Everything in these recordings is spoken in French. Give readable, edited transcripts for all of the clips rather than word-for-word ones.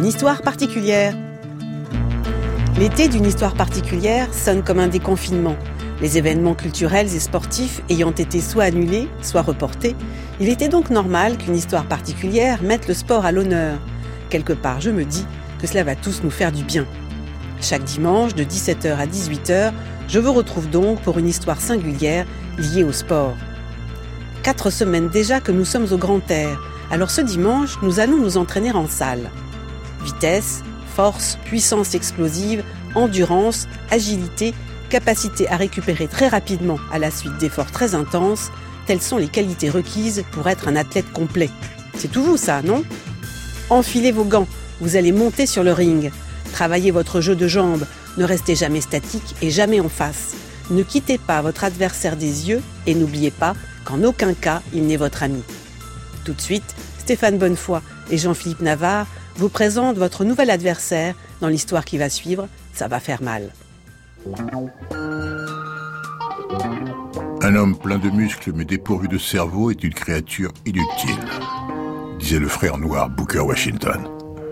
une histoire particulière. L'été d'une histoire particulière sonne comme un déconfinement. Les événements culturels et sportifs ayant été soit annulés, soit reportés, il était donc normal qu'une histoire particulière mette le sport à l'honneur. Quelque part, je me dis que cela va tous nous faire du bien. Chaque dimanche, de 17h à 18h, je vous retrouve donc pour une histoire singulière liée au sport. 4 semaines déjà que nous sommes au grand air, alors ce dimanche, nous allons nous entraîner en salle. Vitesse, force, puissance explosive, endurance, agilité, capacité à récupérer très rapidement à la suite d'efforts très intenses, telles sont les qualités requises pour être un athlète complet. C'est tout vous ça, non ? Enfilez vos gants, vous allez monter sur le ring. Travaillez votre jeu de jambes, ne restez jamais statique et jamais en face. Ne quittez pas votre adversaire des yeux et n'oubliez pas qu'en aucun cas il n'est votre ami. Tout de suite, Stéphane Bonnefoy et Jean-Philippe Navard vous présentent votre nouvel adversaire dans l'histoire qui va suivre. Ça va faire mal. Un homme plein de muscles mais dépourvu de cerveau est une créature inutile, disait le frère noir Booker Washington.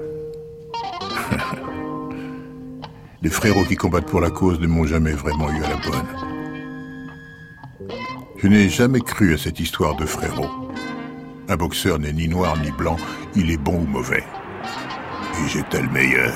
Les frérots qui combattent pour la cause ne m'ont jamais vraiment eu à la bonne. Je n'ai jamais cru à cette histoire de frérot. Un boxeur n'est ni noir ni blanc, il est bon ou mauvais. Et j'étais le meilleur.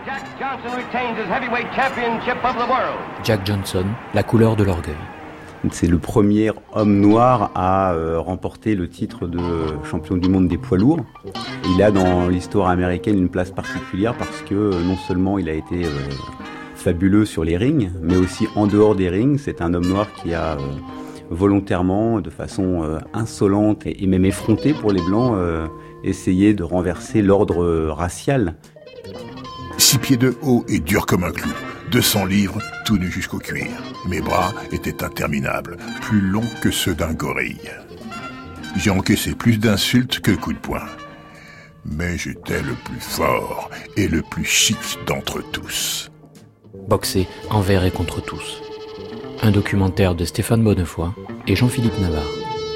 Jack Johnson, la couleur de l'orgueil. C'est le premier homme noir à remporter le titre de champion du monde des poids lourds. Il a dans l'histoire américaine une place particulière parce que non seulement il a été fabuleux sur les rings, mais aussi en dehors des rings. C'est un homme noir qui a volontairement, de façon insolente et même effrontée pour les Blancs, essayé de renverser l'ordre racial. 6 pieds de haut et dur comme un clou. 200 livres, tout nu jusqu'au cuir. Mes bras étaient interminables, plus longs que ceux d'un gorille. J'ai encaissé plus d'insultes que de coups de poing. Mais j'étais le plus fort et le plus chic d'entre tous. Boxer envers et contre tous. Un documentaire de Stéphane Bonnefoy et Jean-Philippe Navard.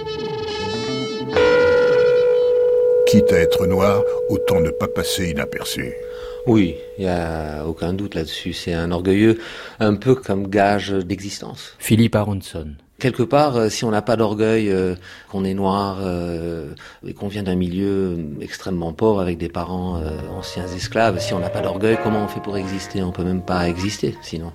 Quitte à être noir, autant ne pas passer inaperçu. Oui, il n'y a aucun doute là-dessus. C'est un orgueilleux, un peu comme gage d'existence. Philippe Aronson. Quelque part, si on n'a pas d'orgueil, qu'on est noir et qu'on vient d'un milieu extrêmement pauvre avec des parents anciens esclaves, si on n'a pas d'orgueil, comment on fait pour exister ? On peut même pas exister, sinon.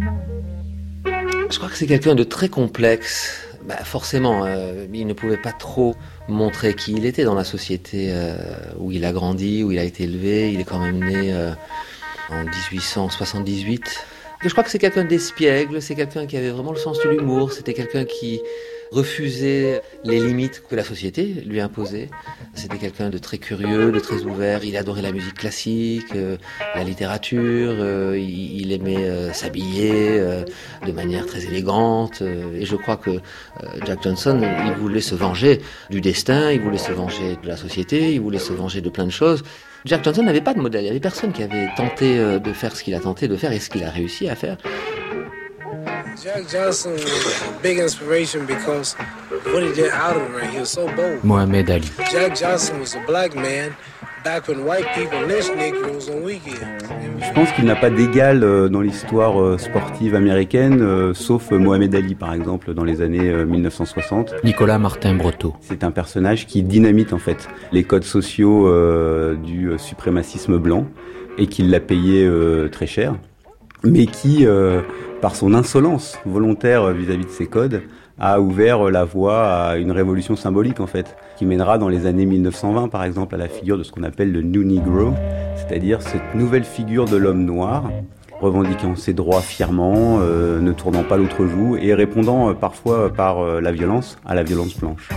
Je crois que c'est quelqu'un de très complexe. Forcément, il ne pouvait pas trop montrer qui il était dans la société où il a grandi, où il a été élevé. Il est quand même né en 1878. Je crois que c'est quelqu'un d'espiègle, c'est quelqu'un qui avait vraiment le sens de l'humour, c'était quelqu'un qui refusait les limites que la société lui imposait. C'était quelqu'un de très curieux, de très ouvert. Il adorait la musique classique, la littérature. Il aimait s'habiller de manière très élégante. Et je crois que Jack Johnson, il voulait se venger du destin, il voulait se venger de la société, il voulait se venger de plein de choses. Jack Johnson n'avait pas de modèle. Il n'y avait personne qui avait tenté de faire ce qu'il a tenté de faire et ce qu'il a réussi à faire. Jack Johnson was a big inspiration because what he did out of the ring, he was so bold. Mohamed Ali. Jack Johnson was a black man back when white people lynched Negroes on weekends. Je pense qu'il n'a pas d'égal dans l'histoire sportive américaine, sauf Mohamed Ali par exemple dans les années 1960. Nicolas Martin Breteau. C'est un personnage qui dynamite en fait les codes sociaux du suprémacisme blanc et qui l'a payé très cher, mais qui par son insolence volontaire vis-à-vis de ces codes, a ouvert la voie à une révolution symbolique en fait, qui mènera dans les années 1920 par exemple à la figure de ce qu'on appelle le New Negro, c'est-à-dire cette nouvelle figure de l'homme noir, revendiquant ses droits fièrement, ne tournant pas l'autre joue et répondant parfois par la violence à la violence blanche.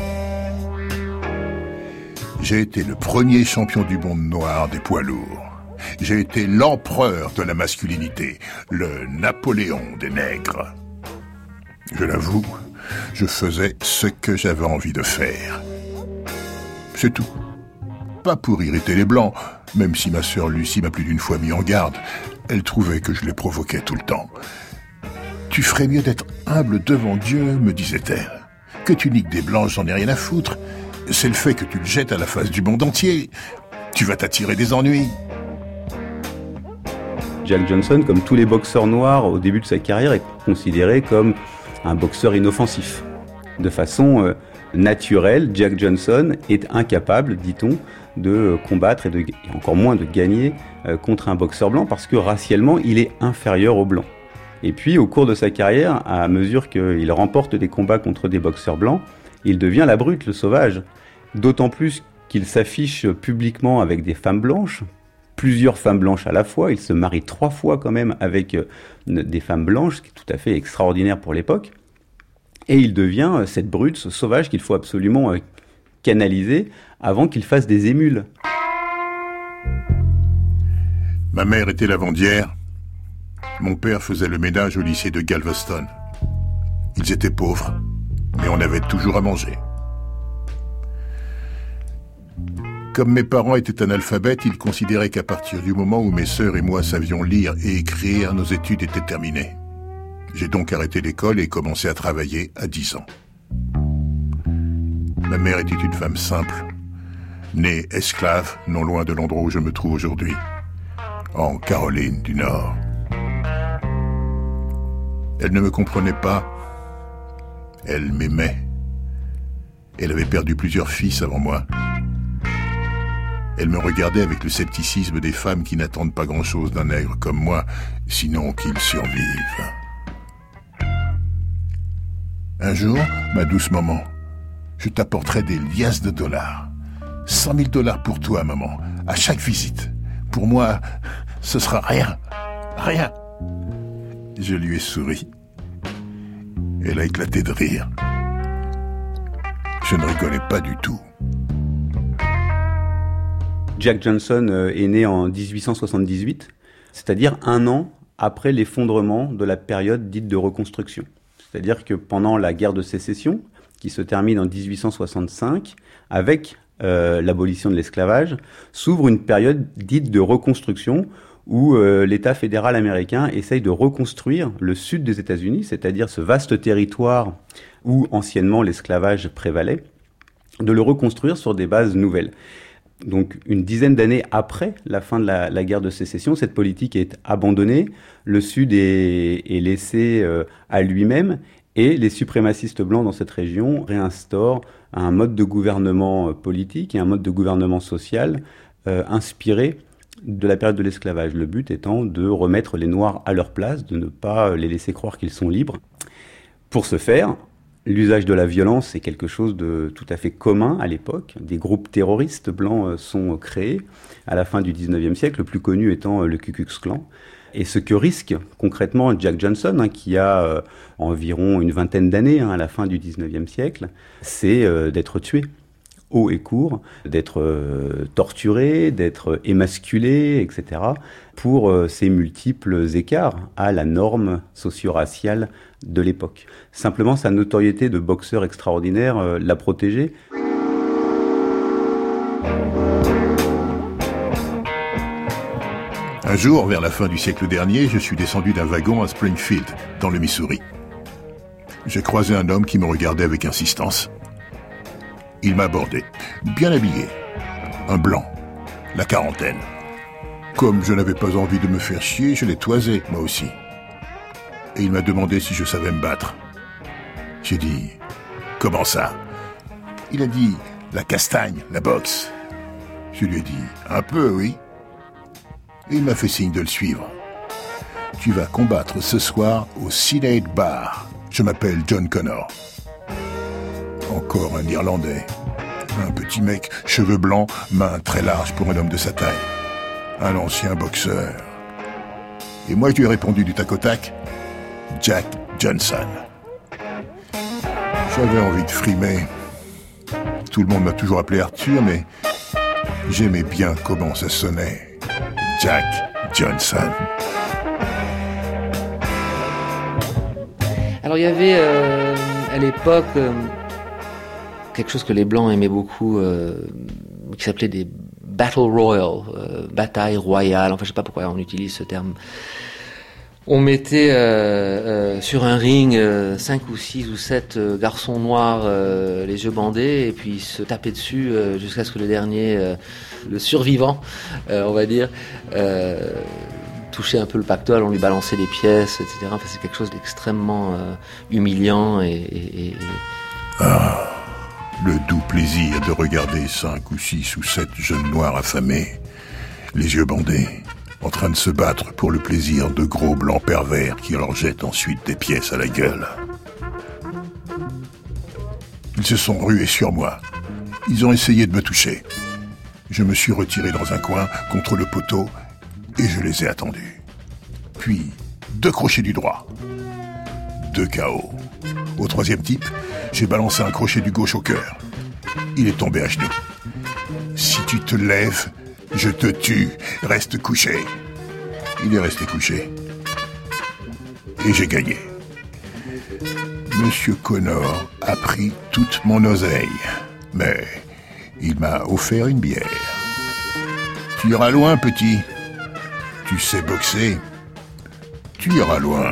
J'ai été le premier champion du monde noir des poids lourds. J'ai été l'empereur de la masculinité, le Napoléon des nègres. Je l'avoue, je faisais ce que j'avais envie de faire. C'est tout. Pas pour irriter les Blancs, même si ma sœur Lucie m'a plus d'une fois mis en garde. Elle trouvait que je les provoquais tout le temps. Tu ferais mieux d'être humble devant Dieu, me disait-elle. Que tu niques des Blancs, j'en ai rien à foutre. C'est le fait que tu le jettes à la face du monde entier. Tu vas t'attirer des ennuis. Jack Johnson, comme tous les boxeurs noirs au début de sa carrière, est considéré comme un boxeur inoffensif. De façon naturelle, Jack Johnson est incapable, dit-on, de combattre et encore moins de gagner contre un boxeur blanc parce que racialement, il est inférieur aux blancs. Et puis, au cours de sa carrière, à mesure qu'il remporte des combats contre des boxeurs blancs, il devient la brute, le sauvage. D'autant plus qu'il s'affiche publiquement avec des femmes blanches, plusieurs femmes blanches à la fois. Il se marie 3 fois quand même avec des femmes blanches, ce qui est tout à fait extraordinaire pour l'époque. Et il devient cette brute, ce sauvage qu'il faut absolument canaliser avant qu'il fasse des émules. Ma mère était lavandière. Mon père faisait le ménage au lycée de Galveston. Ils étaient pauvres, mais on avait toujours à manger. Comme mes parents étaient analphabètes, ils considéraient qu'à partir du moment où mes sœurs et moi savions lire et écrire, nos études étaient terminées. J'ai donc arrêté l'école et commencé à travailler à 10 ans. Ma mère était une femme simple, née esclave, non loin de l'endroit où je me trouve aujourd'hui, en Caroline du Nord. Elle ne me comprenait pas. Elle m'aimait. Elle avait perdu plusieurs fils avant moi. Elle me regardait avec le scepticisme des femmes qui n'attendent pas grand-chose d'un nègre comme moi, sinon qu'il survive. Un jour, ma douce maman, je t'apporterai des liasses de dollars. 100 000 $ pour toi, maman, à chaque visite. Pour moi, ce sera rien. Rien. Je lui ai souri. Elle a éclaté de rire. Je ne rigolais pas du tout. Jack Johnson est né en 1878, c'est-à-dire 1 an après l'effondrement de la période dite de reconstruction. C'est-à-dire que pendant la guerre de sécession, qui se termine en 1865, avec l'abolition de l'esclavage, s'ouvre une période dite de reconstruction où l'État fédéral américain essaye de reconstruire le sud des États-Unis, c'est-à-dire ce vaste territoire où anciennement l'esclavage prévalait, de le reconstruire sur des bases nouvelles. Donc une dizaine d'années après la fin de la guerre de sécession, cette politique est abandonnée, le Sud est laissé à lui-même et les suprémacistes blancs dans cette région réinstaurent un mode de gouvernement politique et un mode de gouvernement social inspiré de la période de l'esclavage. Le but étant de remettre les Noirs à leur place, de ne pas les laisser croire qu'ils sont libres. Pour ce faire, l'usage de la violence est quelque chose de tout à fait commun à l'époque. Des groupes terroristes blancs sont créés à la fin du 19e siècle, le plus connu étant le Ku Klux Klan. Et ce que risque concrètement Jack Johnson, qui a environ une vingtaine d'années à la fin du 19e siècle, c'est d'être tué haut et court, d'être torturé, d'être émasculé, etc., pour ces multiples écarts à la norme socio-raciale de l'époque. Simplement, sa notoriété de boxeur extraordinaire l'a protégé. Un jour, vers la fin du siècle dernier, je suis descendu d'un wagon à Springfield, dans le Missouri. J'ai croisé un homme qui me regardait avec insistance. Il m'a abordé, bien habillé, un blanc, la quarantaine. Comme je n'avais pas envie de me faire chier, je l'ai toisé, moi aussi. Et il m'a demandé si je savais me battre. J'ai dit, comment ça? Il a dit, la castagne, la boxe. Je lui ai dit, un peu, oui. Et il m'a fait signe de le suivre. Tu vas combattre ce soir au Synnade Bar. Je m'appelle John Connor. Encore un Irlandais. Un petit mec, cheveux blancs, mains très larges pour un homme de sa taille. Un ancien boxeur. Et moi, je lui ai répondu du tac au tac, Jack Johnson. J'avais envie de frimer. Tout le monde m'a toujours appelé Arthur, mais j'aimais bien comment ça sonnait. Jack Johnson. Alors il y avait à l'époque quelque chose que les Blancs aimaient beaucoup, qui s'appelait des Battle Royal, bataille royale, enfin je sais pas pourquoi on utilise ce terme. On mettait sur un ring 5 ou 6 ou 7 garçons noirs, les yeux bandés, et puis ils se tapaient dessus jusqu'à ce que le dernier, le survivant, on va dire, touchait un peu le pactole, on lui balançait des pièces, etc. Enfin, c'est quelque chose d'extrêmement humiliant Le doux plaisir de regarder 5 ou 6 ou 7 jeunes noirs affamés, les yeux bandés, en train de se battre pour le plaisir de gros blancs pervers qui leur jettent ensuite des pièces à la gueule. Ils se sont rués sur moi. Ils ont essayé de me toucher. Je me suis retiré dans un coin, contre le poteau, et je les ai attendus. Puis, 2 crochets du droit. 2 KO. Au 3e type, j'ai balancé un crochet du gauche au cœur. Il est tombé à genoux. Si tu te lèves, je te tue. Reste couché. Il est resté couché. Et j'ai gagné. Monsieur Connor a pris toute mon oseille. Mais il m'a offert une bière. Tu iras loin, petit. Tu sais boxer. Tu iras loin.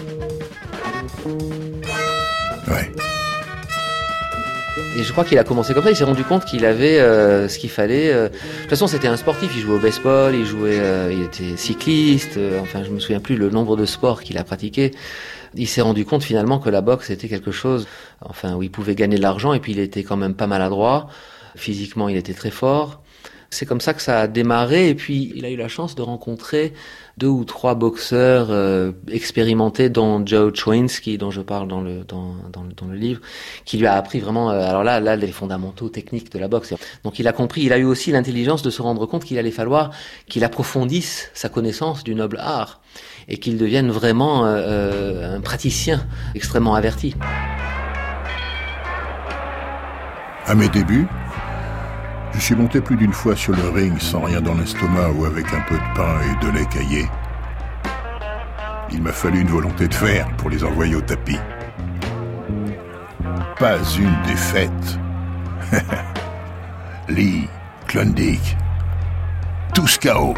Ouais. Et je crois qu'il a commencé comme ça, il s'est rendu compte qu'il avait ce qu'il fallait. De toute façon, c'était un sportif, il jouait au baseball, il était cycliste, enfin je me souviens plus le nombre de sports qu'il a pratiqué. Il s'est rendu compte finalement que la boxe était quelque chose, enfin où il pouvait gagner de l'argent et puis il était quand même pas maladroit. Physiquement, il était très fort. C'est comme ça que ça a démarré et puis il a eu la chance de rencontrer 2 ou 3 boxeurs expérimentés, dont Joe Chwinski, dont je parle dans le livre, qui lui a appris vraiment, alors là les fondamentaux techniques de la boxe. Donc il a compris, il a eu aussi l'intelligence de se rendre compte qu'il allait falloir qu'il approfondisse sa connaissance du noble art et qu'il devienne vraiment un praticien extrêmement averti. À mes débuts, je suis monté plus d'une fois sur le ring sans rien dans l'estomac ou avec un peu de pain et de lait caillé. Il m'a fallu une volonté de fer pour les envoyer au tapis. Pas une défaite. Lee, Klondike, tous KO.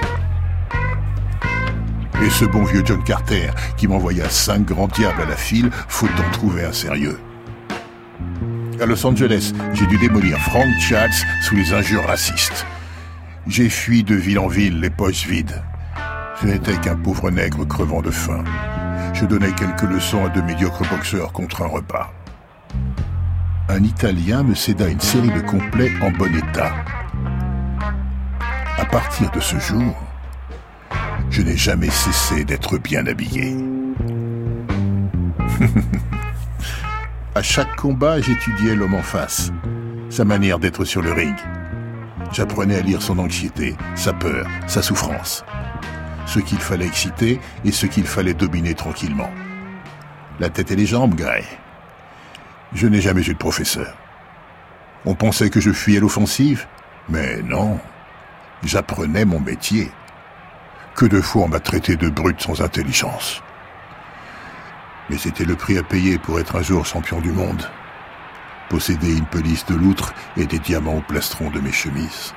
Et ce bon vieux John Carter qui m'envoya 5 grands diables à la file, faute d'en trouver un sérieux. À Los Angeles, j'ai dû démolir Frank Chatz sous les injures racistes. J'ai fui de ville en ville, les poches vides. Je n'étais qu'un pauvre nègre crevant de faim. Je donnais quelques leçons à de médiocres boxeurs contre un repas. Un Italien me céda une série de complets en bon état. À partir de ce jour, je n'ai jamais cessé d'être bien habillé. À chaque combat, j'étudiais l'homme en face, sa manière d'être sur le ring. J'apprenais à lire son anxiété, sa peur, sa souffrance. Ce qu'il fallait exciter et ce qu'il fallait dominer tranquillement. La tête et les jambes, Gray. Je n'ai jamais eu de professeur. On pensait que je fuyais l'offensive, mais non. J'apprenais mon métier. Que de fois on m'a traité de brute sans intelligence. Mais c'était le prix à payer pour être un jour champion du monde. Posséder une pelisse de loutre et des diamants au plastron de mes chemises.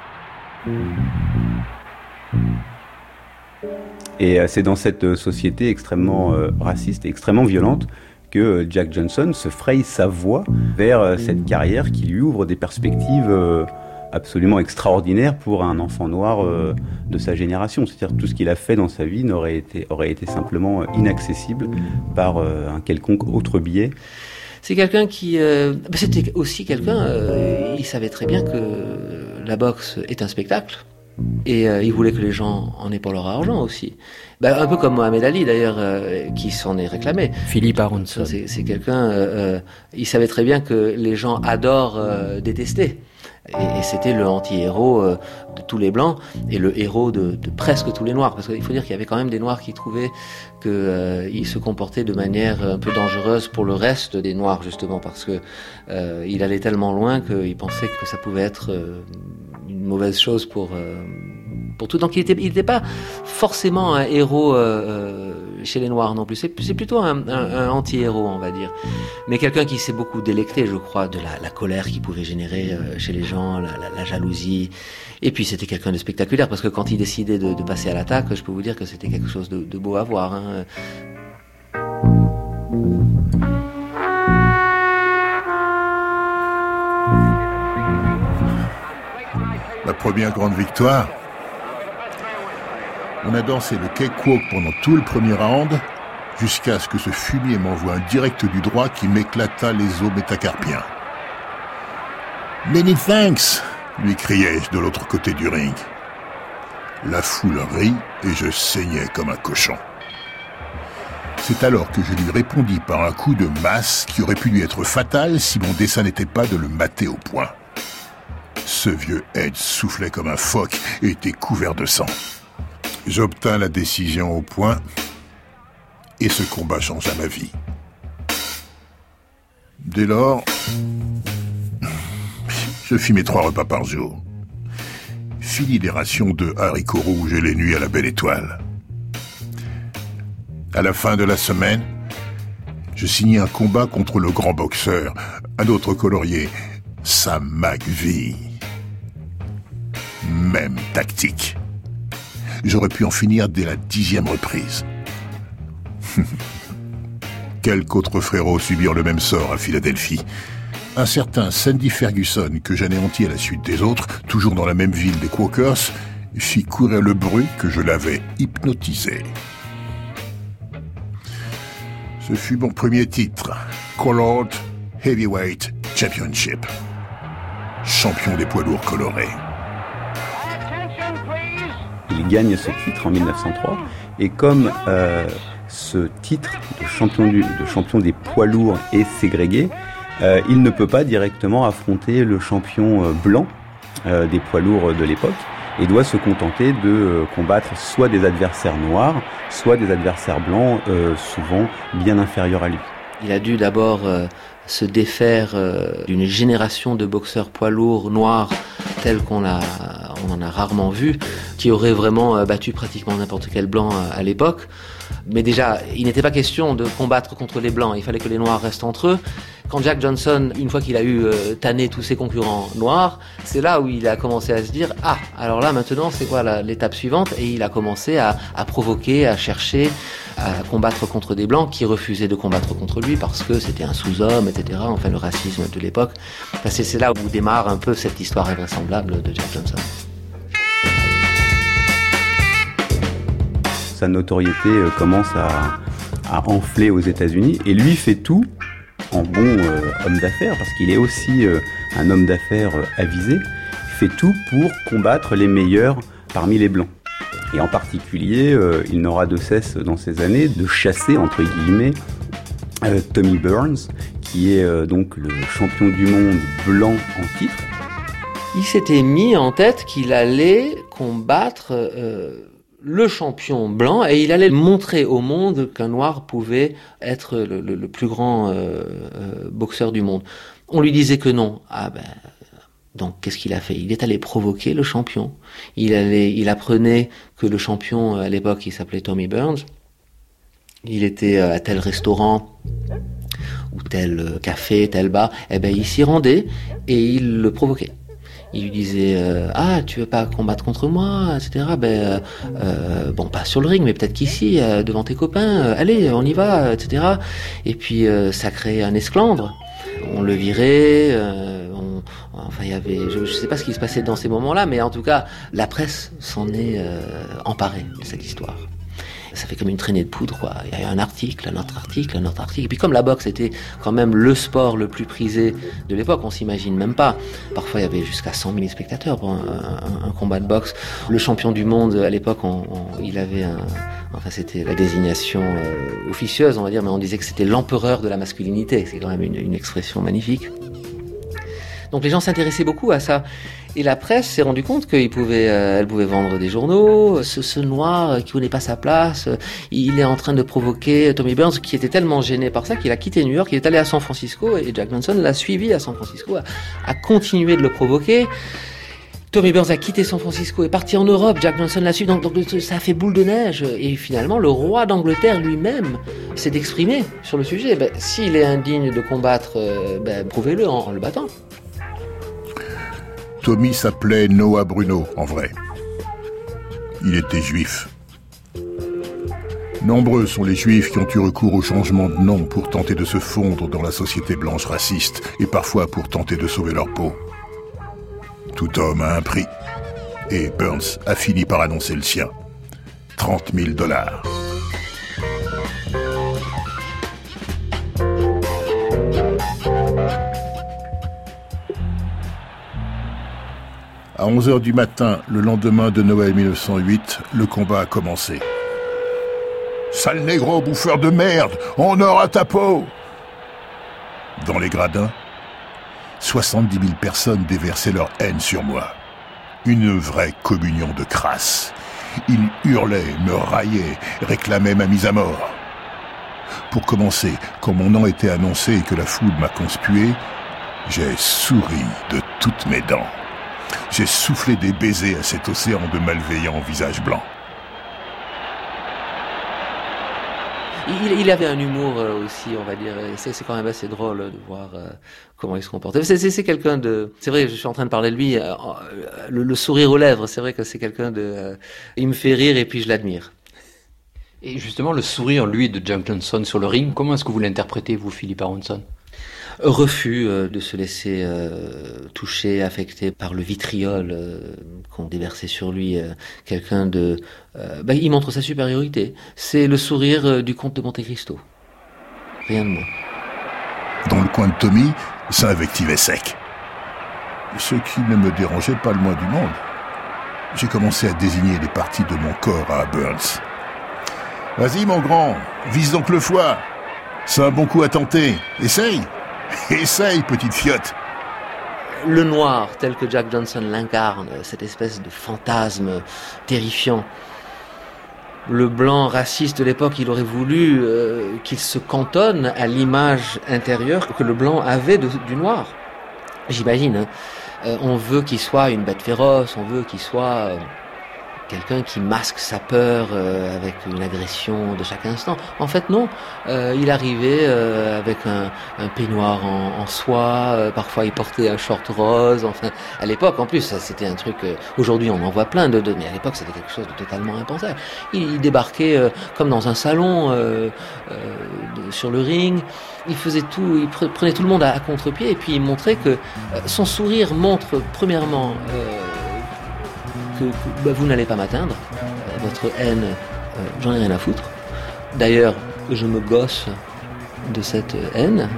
Et c'est dans cette société extrêmement raciste et extrêmement violente que Jack Johnson se fraye sa voie vers cette carrière qui lui ouvre des perspectives absolument extraordinaires pour un enfant noir de sa génération. C'est-à-dire tout ce qu'il a fait dans sa vie aurait été simplement inaccessible par un quelconque autre biais. C'est quelqu'un qui... c'était aussi quelqu'un... il savait très bien que la boxe est un spectacle. Et il voulait que les gens en aient pour leur argent aussi. Un peu comme Mohamed Ali d'ailleurs, qui s'en est réclamé. Philippe Aronson. C'est quelqu'un... il savait très bien que les gens adorent détester. Et c'était le anti-héros de tous les Blancs et le héros de presque tous les Noirs. Parce qu'il faut dire qu'il y avait quand même des Noirs qui trouvaient qu'il se comportait de manière un peu dangereuse pour le reste des Noirs, justement, parce que il allait tellement loin qu'ils pensaient que ça pouvait être une mauvaise chose pour tout. Donc il était pas forcément un héros chez les Noirs non plus. C'est plutôt un anti-héros, on va dire. Mais quelqu'un qui s'est beaucoup délecté, je crois, de la colère qu'il pouvait générer chez les gens, la jalousie. Et puis c'était quelqu'un de spectaculaire, parce que quand il décidait de passer à l'attaque, je peux vous dire que c'était quelque chose de beau à voir. Hein. Ma première grande victoire, On a dansé le cakewalk pendant tout le premier round, jusqu'à ce que ce fumier m'envoie un direct du droit qui m'éclata les os métacarpiens. « Many thanks !» lui criai-je de l'autre côté du ring. La foule rit et je saignais comme un cochon. C'est alors que je lui répondis par un coup de masse qui aurait pu lui être fatal si mon dessein n'était pas de le mater au poing. Ce vieux Edge soufflait comme un phoque et était couvert de sang. J'obtins la décision au poing et ce combat changea ma vie. Dès lors, je fis mes 3 repas par jour. Fini les rations de haricots rouges et les nuits à la belle étoile. À la fin de la semaine, je signai un combat contre le grand boxeur, un autre colorier, Sam McVie. Même tactique. J'aurais pu en finir dès la 10e reprise. Quelques autres frérots subirent le même sort à Philadelphie. Un certain Sandy Ferguson, que j'anéantis à la suite des autres, toujours dans la même ville des Quakers, fit courir le bruit que je l'avais hypnotisé. Ce fut mon premier titre, Colored Heavyweight Championship. Champion des poids lourds colorés. Il gagne ce titre en 1903 et comme ce titre de champion des poids lourds est ségrégué, il ne peut pas directement affronter le champion blanc des poids lourds de l'époque et doit se contenter de combattre soit des adversaires noirs, soit des adversaires blancs, souvent bien inférieurs à lui. Il a dû d'abord se défaire d'une génération de boxeurs poids lourds noirs tels on en a rarement vu, qui auraient vraiment battu pratiquement n'importe quel blanc à l'époque. Mais déjà, il n'était pas question de combattre contre les blancs, il fallait que les noirs restent entre eux. Quand Jack Johnson, une fois qu'il a eu tanné tous ses concurrents noirs, c'est là où il a commencé à se dire « Ah, alors là maintenant c'est quoi l'étape suivante ?» Et il a commencé à provoquer, à chercher, à combattre contre des blancs qui refusaient de combattre contre lui parce que c'était un sous-homme, etc. Enfin, le racisme de l'époque. Enfin, c'est là où démarre un peu cette histoire invraisemblable de Jack Johnson. Sa notoriété commence à enfler aux États-Unis et lui fait tout en bon homme d'affaires, parce qu'il est aussi un homme d'affaires avisé, il fait tout pour combattre les meilleurs parmi les blancs. Et en particulier, il n'aura de cesse dans ces années de chasser, entre guillemets, Tommy Burns, qui est donc le champion du monde blanc en titre. Il s'était mis en tête qu'il allait combattre le champion blanc et il allait montrer au monde qu'un noir pouvait être le plus grand boxeur du monde. On lui disait que non. Donc qu'est-ce qu'il a fait ? Il est allé provoquer le champion. Il apprenait que le champion à l'époque, il s'appelait Tommy Burns. Il était à tel restaurant ou tel café, tel bar. Il s'y rendait et il le provoquait. Il lui disait tu veux pas combattre contre moi, etc. Bon, pas sur le ring, mais peut-être qu'ici, devant tes copains, allez, on y va, etc. Et puis ça créait un esclandre. On le virait. Il y avait, je sais pas ce qui se passait dans ces moments-là, mais en tout cas, la presse s'en est emparée de cette histoire. Ça fait comme une traînée de poudre, quoi. Il y a eu un article, un autre article, un autre article. Et puis comme la boxe était quand même le sport le plus prisé de l'époque, on s'imagine même pas. Parfois, il y avait jusqu'à 100 000 spectateurs pour un combat de boxe. Le champion du monde, à l'époque, il avait c'était la désignation officieuse, on va dire, mais on disait que c'était l'empereur de la masculinité. C'est quand même une expression magnifique. Donc les gens s'intéressaient beaucoup à ça. Et la presse s'est rendue compte qu'elle pouvait vendre des journaux. Ce noir qui voulait pas sa place, il est en train de provoquer Tommy Burns, qui était tellement gêné par ça qu'il a quitté New York, il est allé à San Francisco et Jack Johnson l'a suivi à San Francisco, a continué de le provoquer. Tommy Burns a quitté San Francisco et est parti en Europe, Jack Johnson l'a suivi, donc ça a fait boule de neige. Et finalement, le roi d'Angleterre lui-même s'est exprimé sur le sujet. S'il est indigne de combattre, prouvez-le en le battant. Tommy s'appelait Noah Bruno, en vrai. Il était juif. Nombreux sont les juifs qui ont eu recours au changement de nom pour tenter de se fondre dans la société blanche raciste et parfois pour tenter de sauver leur peau. Tout homme a un prix. Et Burns a fini par annoncer le sien. $30 000. À 11h du matin, le lendemain de Noël 1908, le combat a commencé. « Sale négro, bouffeur de merde, on aura ta peau !» Dans les gradins, 70 000 personnes déversaient leur haine sur moi. Une vraie communion de crasse. Ils hurlaient, me raillaient, réclamaient ma mise à mort. Pour commencer, quand mon nom était annoncé et que la foule m'a conspué, j'ai souri de toutes mes dents. J'ai soufflé des baisers à cet océan de malveillants visages blancs. Il avait un humour aussi, on va dire. C'est quand même assez drôle de voir comment il se comportait. C'est quelqu'un de... C'est vrai, je suis en train de parler de lui. Le sourire aux lèvres, c'est vrai que c'est quelqu'un de... Il me fait rire et puis je l'admire. Et justement, le sourire, lui, de Jack Johnson sur le ring, comment est-ce que vous l'interprétez, vous, Philip Aronson ? Refus de se laisser toucher, affecter par le vitriol qu'on déversait sur lui. Quelqu'un de... il montre sa supériorité. C'est le sourire du comte de Monte Cristo. Rien de moins. Dans le coin de Tommy, ça invectivait sec. Ce qui ne me dérangeait pas le moins du monde. J'ai commencé à désigner les parties de mon corps à Burns. « Vas-y, mon grand, vise donc le foie. C'est un bon coup à tenter. Essaye. Essaye, petite fiotte. » Le noir, tel que Jack Johnson l'incarne, cette espèce de fantasme terrifiant. Le blanc raciste de l'époque, il aurait voulu qu'il se cantonne à l'image intérieure que le blanc avait du noir. J'imagine. On veut qu'il soit une bête féroce, on veut qu'il soit quelqu'un qui masque sa peur avec une agression de chaque instant. En fait, non. Il arrivait avec un peignoir en soie. Parfois, il portait un short rose. Enfin, à l'époque, en plus, ça, c'était un truc... aujourd'hui, on en voit plein mais à l'époque, c'était quelque chose de totalement impensable. Il débarquait comme dans un salon sur le ring. Il faisait tout, il prenait tout le monde à contre-pied et puis il montrait que son sourire montre, premièrement... que vous n'allez pas m'atteindre, votre haine, j'en ai rien à foutre. D'ailleurs, je me gosse de cette haine,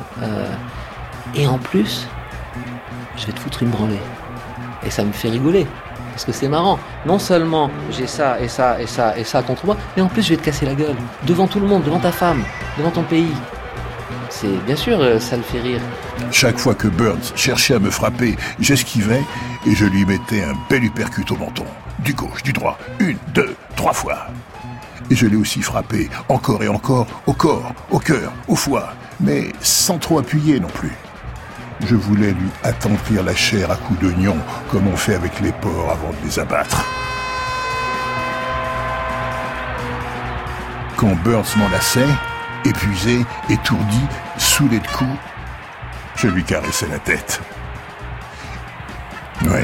et en plus, je vais te foutre une branlée. Et ça me fait rigoler, parce que c'est marrant. Non seulement j'ai ça, et ça, et ça, et ça contre moi, mais en plus je vais te casser la gueule, devant tout le monde, devant ta femme, devant ton pays. C'est bien sûr, ça le fait rire. Chaque fois que Burns cherchait à me frapper, j'esquivais et je lui mettais un bel uppercut au menton. Du gauche, du droit, 1, 2, 3 fois. Et je l'ai aussi frappé encore et encore au corps, au cœur, au foie, mais sans trop appuyer non plus. Je voulais lui attendrir la chair à coups d'oignon, comme on fait avec les porcs avant de les abattre. Quand Burns m'enlaçait, épuisé, étourdi, saoulé de coups, je lui caressais la tête. Ouais.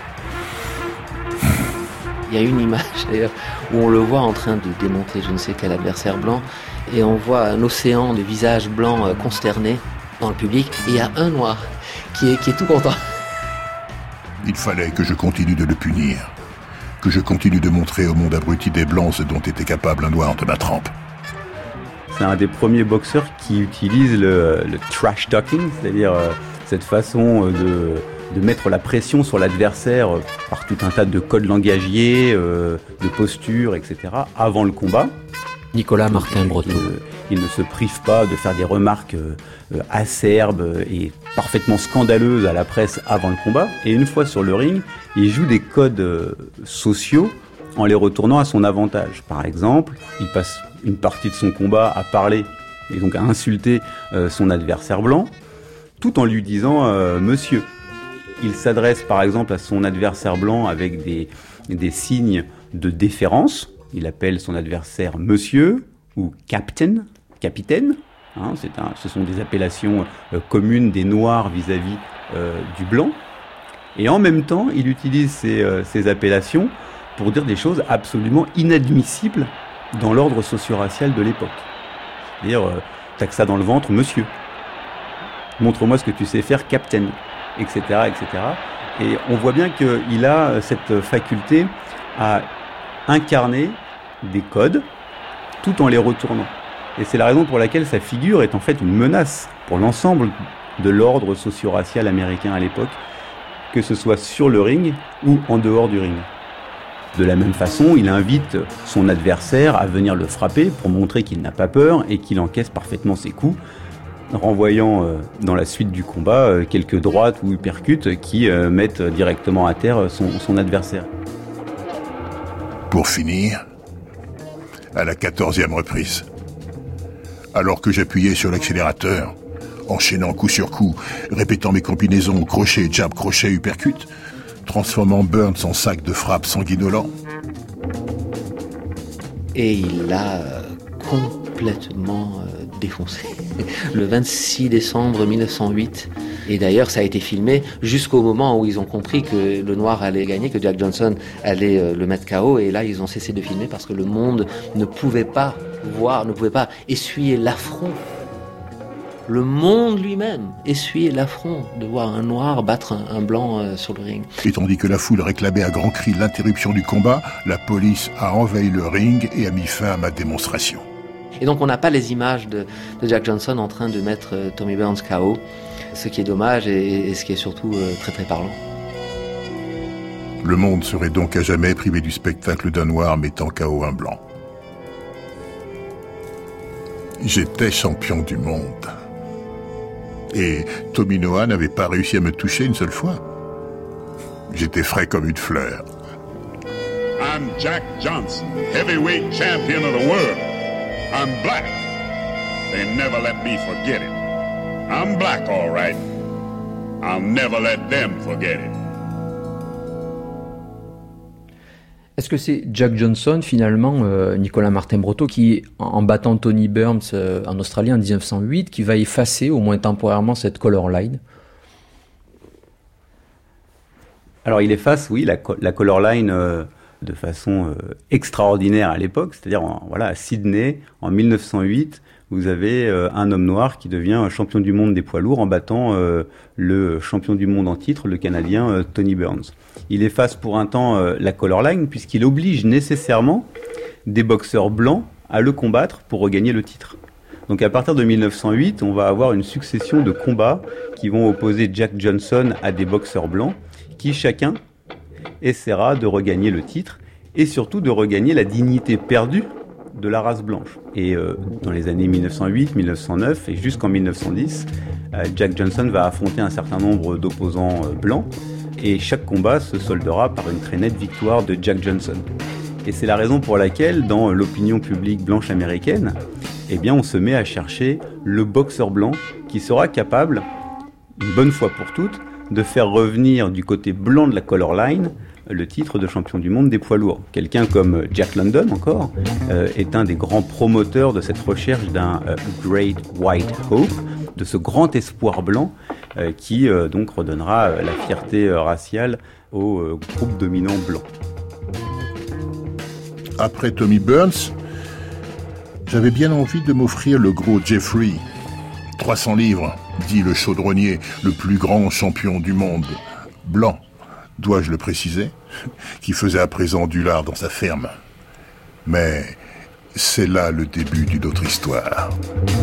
Il y a une image d'ailleurs où on le voit en train de démonter je ne sais quel adversaire blanc et on voit un océan de visages blancs consternés dans le public et il y a un noir qui est tout content. Il fallait que je continue de le punir, que je continue de montrer au monde abruti des blancs ce dont était capable un noir de ma trempe. C'est un des premiers boxeurs qui utilise le trash talking, c'est-à-dire cette façon de mettre la pression sur l'adversaire par tout un tas de codes langagiers, de postures, etc. avant le combat. Nicolas Martin Breton. Il ne se prive pas de faire des remarques acerbes et parfaitement scandaleuses à la presse avant le combat. Et une fois sur le ring, il joue des codes sociaux en les retournant à son avantage. Par exemple, il passe une partie de son combat à parler et donc à insulter son adversaire blanc, tout en lui disant « monsieur ». Il s'adresse par exemple à son adversaire blanc avec des signes de déférence. Il appelle son adversaire « monsieur » ou « capitaine ». Hein, ce sont des appellations communes des Noirs vis-à-vis du blanc. Et en même temps, il utilise ces appellations pour dire des choses absolument inadmissibles dans l'ordre socio-racial de l'époque. C'est-à-dire, t'as que ça dans le ventre, monsieur. Montre-moi ce que tu sais faire, capitaine, etc., etc. Et on voit bien qu'il a cette faculté à incarner des codes tout en les retournant. Et c'est la raison pour laquelle sa figure est en fait une menace pour l'ensemble de l'ordre socio-racial américain à l'époque, que ce soit sur le ring ou en dehors du ring. De la même façon, il invite son adversaire à venir le frapper pour montrer qu'il n'a pas peur et qu'il encaisse parfaitement ses coups, renvoyant dans la suite du combat quelques droites ou uppercuts qui mettent directement à terre son adversaire. Pour finir, à la 14e reprise, alors que j'appuyais sur l'accélérateur, enchaînant coup sur coup, répétant mes combinaisons crochet, jab, crochet, uppercut, transformant Burns en sac de frappe sanguinolent. Et il l'a complètement défoncé. Le 26 décembre 1908. Et d'ailleurs, ça a été filmé jusqu'au moment où ils ont compris que le noir allait gagner, que Jack Johnson allait le mettre KO. Et là, ils ont cessé de filmer parce que le monde ne pouvait pas voir, ne pouvait pas essuyer l'affront. Le monde lui-même essuyait l'affront de voir un noir battre un blanc sur le ring. Et tandis que la foule réclamait à grands cris l'interruption du combat, la police a envahi le ring et a mis fin à ma démonstration. Et donc on n'a pas les images de Jack Johnson en train de mettre Tommy Burns KO, ce qui est dommage et ce qui est surtout très très parlant. Le monde serait donc à jamais privé du spectacle d'un noir mettant KO un blanc. J'étais champion du monde. Et Tommy Noah n'avait pas réussi à me toucher une seule fois. J'étais frais comme une fleur. I'm Jack Johnson, heavyweight champion of the world. I'm black. They never let me forget it. I'm black, all right. I'll never let them forget it. Est-ce que c'est Jack Johnson, finalement, Nicolas Martin-Brotteau, qui, en battant Tony Burns en Australie en 1908, qui va effacer, au moins temporairement, cette color line? Alors il efface, oui, la color line de façon extraordinaire à l'époque, c'est-à-dire à Sydney, en 1908, vous avez un homme noir qui devient champion du monde des poids lourds en battant le champion du monde en titre, le Canadien Tony Burns. Il efface pour un temps la color line puisqu'il oblige nécessairement des boxeurs blancs à le combattre pour regagner le titre. Donc à partir de 1908, on va avoir une succession de combats qui vont opposer Jack Johnson à des boxeurs blancs qui chacun essaiera de regagner le titre et surtout de regagner la dignité perdue de la race blanche. Et dans les années 1908, 1909 et jusqu'en 1910, Jack Johnson va affronter un certain nombre d'opposants blancs et chaque combat se soldera par une très nette victoire de Jack Johnson. Et c'est la raison pour laquelle, dans l'opinion publique blanche américaine, eh bien, on se met à chercher le boxeur blanc qui sera capable, une bonne fois pour toutes, de faire revenir du côté blanc de la color line le titre de champion du monde des poids lourds. Quelqu'un comme Jack London, encore, est un des grands promoteurs de cette recherche d'un Great White Hope, de ce grand espoir blanc qui donc redonnera la fierté raciale au groupe dominant blanc. Après Tommy Burns, j'avais bien envie de m'offrir le gros Jeffrey. 300 livres, dit le chaudronnier, le plus grand champion du monde. Blanc, dois-je le préciser, qui faisait à présent du lard dans sa ferme. Mais c'est là le début d'une autre histoire.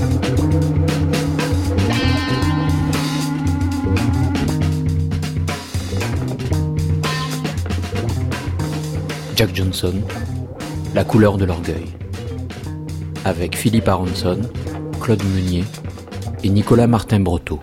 Jack Johnson, la couleur de l'orgueil. Avec Philippe Aronson, Claude Meunier et Nicolas Martin-Brotteau.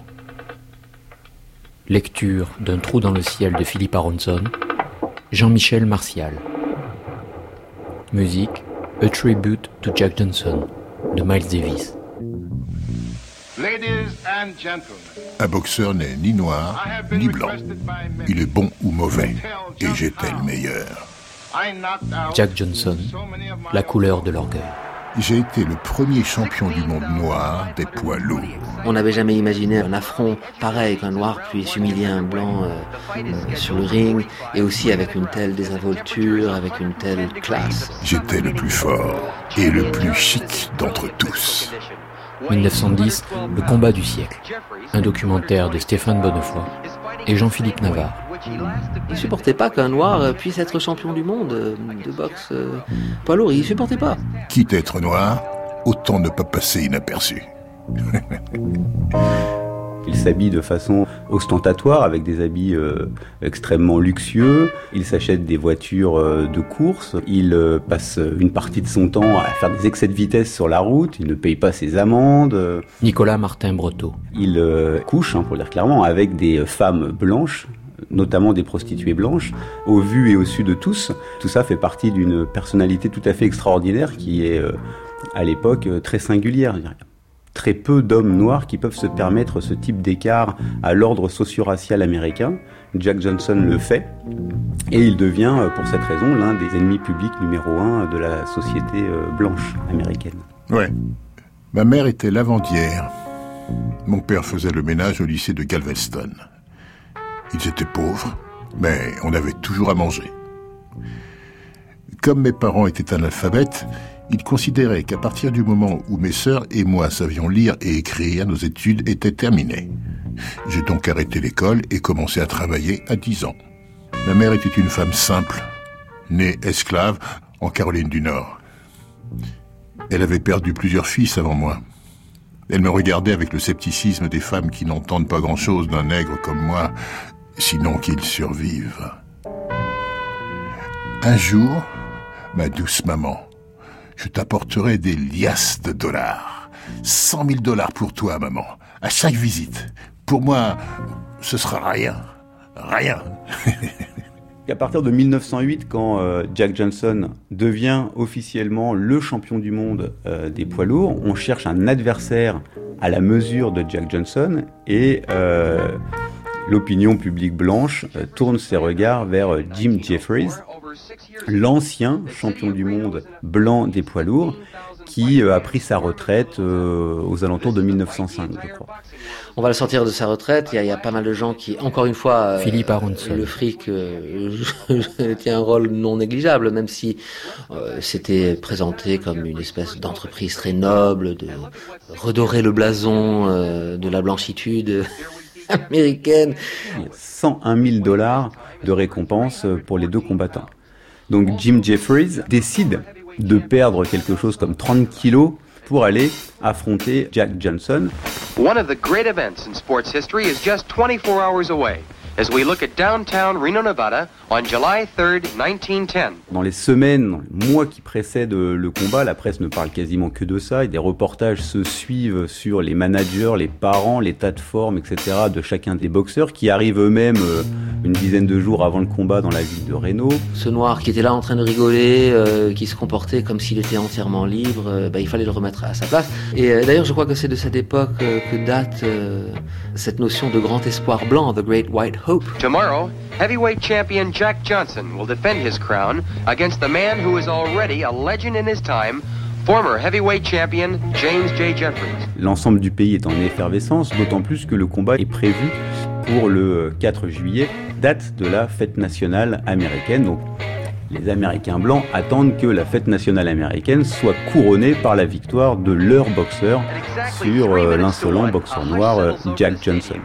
Lecture d'Un trou dans le ciel de Philippe Aronson, Jean-Michel Martial. Musique, A Tribute to Jack Johnson de Miles Davis. Ladies and gentlemen, Un boxeur n'est ni noir, ni blanc. Il est bon ou mauvais, et j'étais le meilleur. Jack Johnson, la couleur de l'orgueil. J'ai été le premier champion du monde noir des poids lourds. On n'avait jamais imaginé un affront pareil, qu'un noir puisse humilier un blanc sur le ring, et aussi avec une telle désinvolture, avec une telle classe. J'étais le plus fort et le plus chic d'entre tous. 1910, le combat du siècle. Un documentaire de Stéphane Bonnefoy et Jean-Philippe Navarre. Il supportait pas qu'un noir puisse être champion du monde de boxe poids lourd. Il supportait pas. Quitte à être noir, autant ne pas passer inaperçu. Il s'habille de façon ostentatoire, avec des habits extrêmement luxueux. Il s'achète des voitures de course. Il passe une partie de son temps à faire des excès de vitesse sur la route. Il ne paye pas ses amendes. Nicolas Martin-Breteau. Il couche, pour le dire clairement, avec des femmes blanches, notamment des prostituées blanches, au vu et au su de tous. Tout ça fait partie d'une personnalité tout à fait extraordinaire qui est, à l'époque, très singulière. Très peu d'hommes noirs qui peuvent se permettre ce type d'écart à l'ordre socio-racial américain. Jack Johnson le fait, et il devient, pour cette raison, l'un des ennemis publics numéro 1 de la société blanche américaine. Ouais. Ma mère était lavandière. Mon père faisait le ménage au lycée de Galveston. Ils étaient pauvres, mais on avait toujours à manger. Comme mes parents étaient analphabètes, ils considéraient qu'à partir du moment où mes sœurs et moi savions lire et écrire, nos études étaient terminées. J'ai donc arrêté l'école et commencé à travailler à 10 ans. Ma mère était une femme simple, née esclave en Caroline du Nord. Elle avait perdu plusieurs fils avant moi. Elle me regardait avec le scepticisme des femmes qui n'entendent pas grand-chose d'un nègre comme moi, sinon qu'il survive. Un jour, ma douce maman, je t'apporterai des liasses de dollars. 100 000 $ pour toi, maman, à chaque visite. Pour moi, ce sera rien. Rien. À partir de 1908, quand Jack Johnson devient officiellement le champion du monde des poids lourds, on cherche un adversaire à la mesure de Jack Johnson et l'opinion publique blanche tourne ses regards vers Jim Jeffries, l'ancien champion du monde blanc des poids lourds, qui a pris sa retraite aux alentours de 1905, je crois. On va le sortir de sa retraite. Il y a pas mal de gens qui, encore une fois, Philippe Aronson. Le fric tient un rôle non négligeable, même si c'était présenté comme une espèce d'entreprise très noble, de redorer le blason de la blanchitude américaine. 101 000 $ de récompense pour les deux combattants. Donc Jim Jeffries décide de perdre quelque chose comme 30 kilos pour aller affronter Jack Johnson. One of the great events in sports history is just 24 hours away as we look at downtown Reno, Nevada on July 3rd, 1910. Dans les semaines, mois qui précèdent le combat, la presse ne parle quasiment que de ça et des reportages se suivent sur les managers, les parents, l'état de forme, etc. de chacun des boxeurs qui arrivent eux-mêmes une dizaine de jours avant le combat dans la ville de Reno. Ce noir qui était là en train de rigoler, qui se comportait comme s'il était entièrement libre, il fallait le remettre à sa place. Et d'ailleurs, je crois que c'est de cette époque que date cette notion de grand espoir blanc, the great white hope. Tomorrow, heavyweight champion Jack Johnson will defend his crown against the man who is already a legend in his time, former heavyweight champion James J. Jeffries. L'ensemble du pays est en effervescence, d'autant plus que le combat est prévu pour le 4 juillet, date de la fête nationale américaine. Donc, les Américains blancs attendent que la fête nationale américaine soit couronnée par la victoire de leur boxeur sur l'insolent boxeur noir Jack Johnson.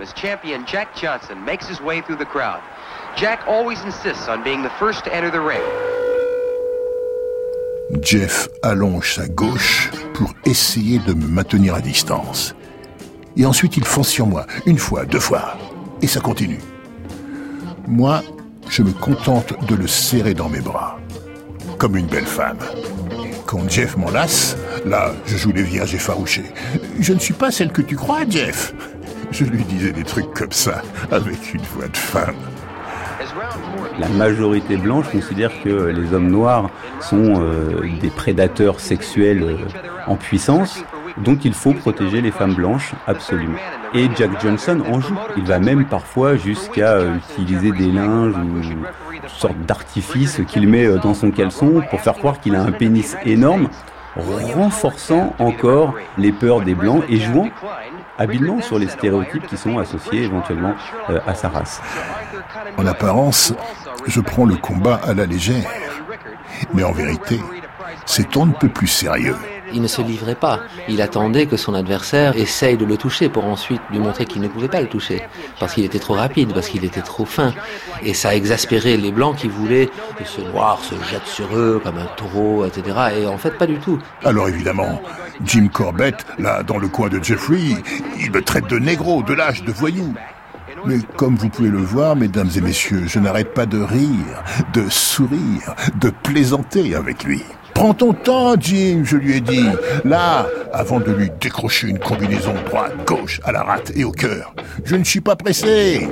Jeff allonge sa gauche pour essayer de me maintenir à distance. Et ensuite il fonce sur moi, une fois, deux fois, et ça continue. Moi, je me contente de le serrer dans mes bras, comme une belle femme. Quand Jeff m'enlace, là, je joue les vierges effarouchées. Je ne suis pas celle que tu crois, Jeff. Je lui disais des trucs comme ça, avec une voix de femme. La majorité blanche considère que les hommes noirs sont des prédateurs sexuels en puissance, dont il faut protéger les femmes blanches, absolument. Et Jack Johnson en joue. Il va même parfois jusqu'à utiliser des linges ou une sorte d'artifice qu'il met dans son caleçon pour faire croire qu'il a un pénis énorme, renforçant encore les peurs des blancs et jouant habilement sur les stéréotypes qui sont associés éventuellement à sa race. En apparence, je prends le combat à la légère. Mais en vérité, c'est on ne peut plus sérieux. Il ne se livrait pas. Il attendait que son adversaire essaye de le toucher pour ensuite lui montrer qu'il ne pouvait pas le toucher. Parce qu'il était trop rapide, parce qu'il était trop fin. Et ça exaspérait les Blancs qui voulaient que ce Noir se jette sur eux comme un taureau, etc. Et en fait, pas du tout. Alors évidemment, Jim Corbett, là, dans le coin de Jeffrey, il me traite de négro, de lâche, de voyou. Mais comme vous pouvez le voir, mesdames et messieurs, je n'arrête pas de rire, de sourire, de plaisanter avec lui. Prends ton temps, Jim, je lui ai dit. Là, avant de lui décrocher une combinaison droite-gauche à la rate et au cœur. Je ne suis pas pressé.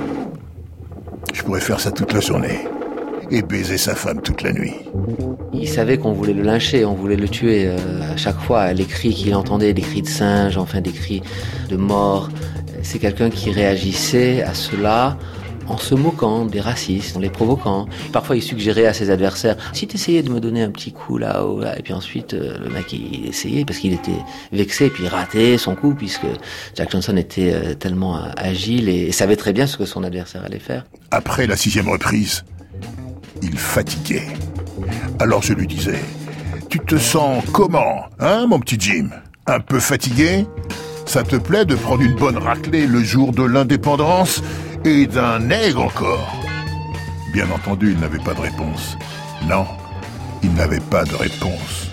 Je pourrais faire ça toute la journée. Et baiser sa femme toute la nuit. Il savait qu'on voulait le lyncher, on voulait le tuer. À chaque fois, les cris qu'il entendait, des cris de singe, enfin des cris de mort. C'est quelqu'un qui réagissait à cela en se moquant des racistes, en les provoquant. Parfois, il suggérait à ses adversaires, si t'essayais de me donner un petit coup là-haut, là, et puis ensuite, le mec, il essayait parce qu'il était vexé, et puis il ratait son coup, puisque Jack Johnson était tellement agile et savait très bien ce que son adversaire allait faire. Après la 6e reprise, il fatiguait. Alors je lui disais, tu te sens comment, hein, mon petit Jim? Un peu fatigué? Ça te plaît de prendre une bonne raclée le jour de l'indépendance? Et d'un nègre encore? Bien entendu, il n'avait pas de réponse. Non, il n'avait pas de réponse.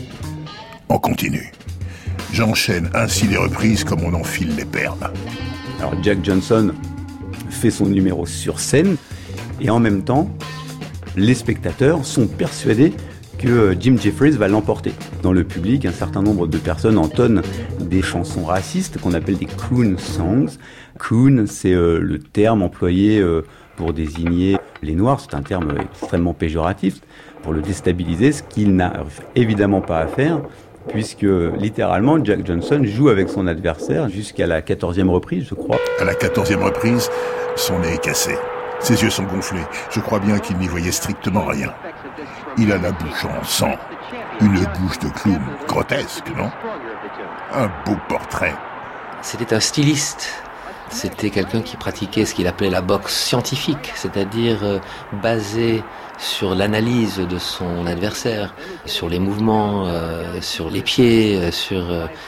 On continue. J'enchaîne ainsi les reprises comme on enfile les perles. Alors Jack Johnson fait son numéro sur scène et en même temps, les spectateurs sont persuadés que Jim Jeffries va l'emporter. Dans le public, un certain nombre de personnes entonnent des chansons racistes qu'on appelle des coon songs. Coon, c'est le terme employé pour désigner les Noirs. C'est un terme extrêmement péjoratif pour le déstabiliser, ce qu'il n'a évidemment pas à faire, puisque littéralement Jack Johnson joue avec son adversaire jusqu'à la 14e reprise, je crois. À la 14e reprise, son nez est cassé. Ses yeux sont gonflés. Je crois bien qu'il n'y voyait strictement rien. Il a la bouche en sang. Une bouche de clown. Grotesque, non? Un beau portrait. C'était un styliste. C'était quelqu'un qui pratiquait ce qu'il appelait la boxe scientifique, c'est-à-dire basée sur l'analyse de son adversaire, sur les mouvements, sur les pieds, sur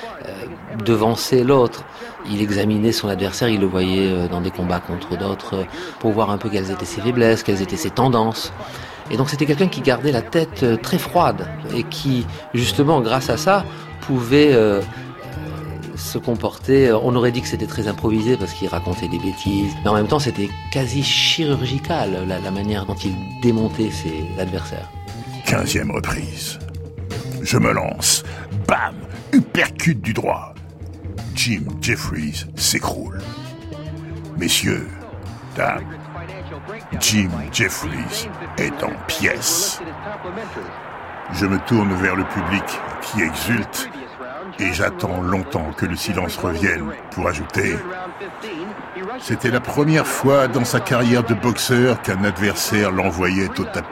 devancer l'autre. Il examinait son adversaire, il le voyait dans des combats contre d'autres pour voir un peu quelles étaient ses faiblesses, quelles étaient ses tendances. Et donc c'était quelqu'un qui gardait la tête très froide et qui, justement, grâce à ça, pouvait se comporter. On aurait dit que c'était très improvisé parce qu'il racontait des bêtises, mais en même temps c'était quasi chirurgical la manière dont il démontait ses adversaires. 15e reprise. Je me lance. Bam! Uppercut du droit. Jim Jeffries s'écroule. Messieurs, dames, Jim Jeffries est en pièces. Je me tourne vers le public qui exulte et j'attends longtemps que le silence revienne pour ajouter « C'était la première fois dans sa carrière de boxeur qu'un adversaire l'envoyait au tapis. »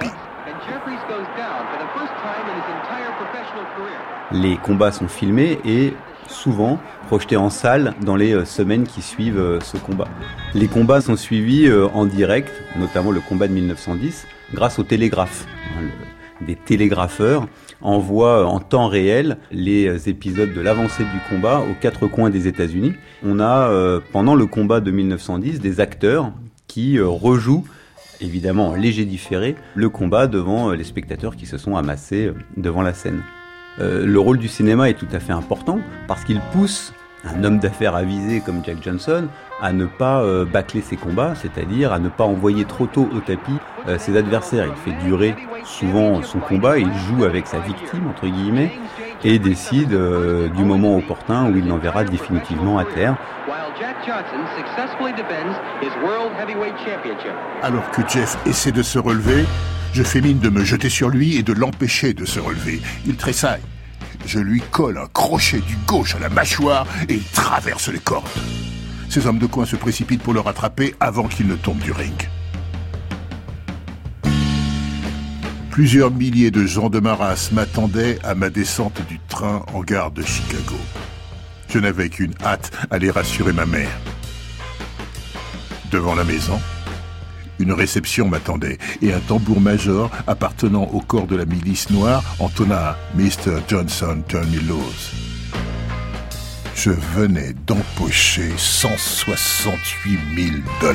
Les combats sont filmés et souvent projetés en salle dans les semaines qui suivent ce combat. Les combats sont suivis en direct, notamment le combat de 1910, grâce au télégraphe. Des télégrapheurs envoient en temps réel les épisodes de l'avancée du combat aux 4 coins des États-Unis. On a, pendant le combat de 1910, des acteurs qui rejouent, évidemment en léger différé, le combat devant les spectateurs qui se sont amassés devant la scène. Le rôle du cinéma est tout à fait important parce qu'il pousse un homme d'affaires avisé comme Jack Johnson à ne pas bâcler ses combats, c'est-à-dire à ne pas envoyer trop tôt au tapis ses adversaires. Il fait durer souvent son combat, il joue avec sa victime, entre guillemets, et décide du moment opportun où il l'enverra définitivement à terre. Alors que Jeff essaie de se relever, je fais mine de me jeter sur lui et de l'empêcher de se relever. Il tressaille. Je lui colle un crochet du gauche à la mâchoire et il traverse les cordes. Ces hommes de coin se précipitent pour le rattraper avant qu'il ne tombe du ring. Plusieurs milliers de gens de ma race m'attendaient à ma descente du train en gare de Chicago. Je n'avais qu'une hâte, aller rassurer ma mère. Devant la maison, Une réception m'attendait et un tambour-major appartenant au corps de la milice noire entonna « Mr. Johnson, turn me loose ». Je venais d'empocher 168 000 $.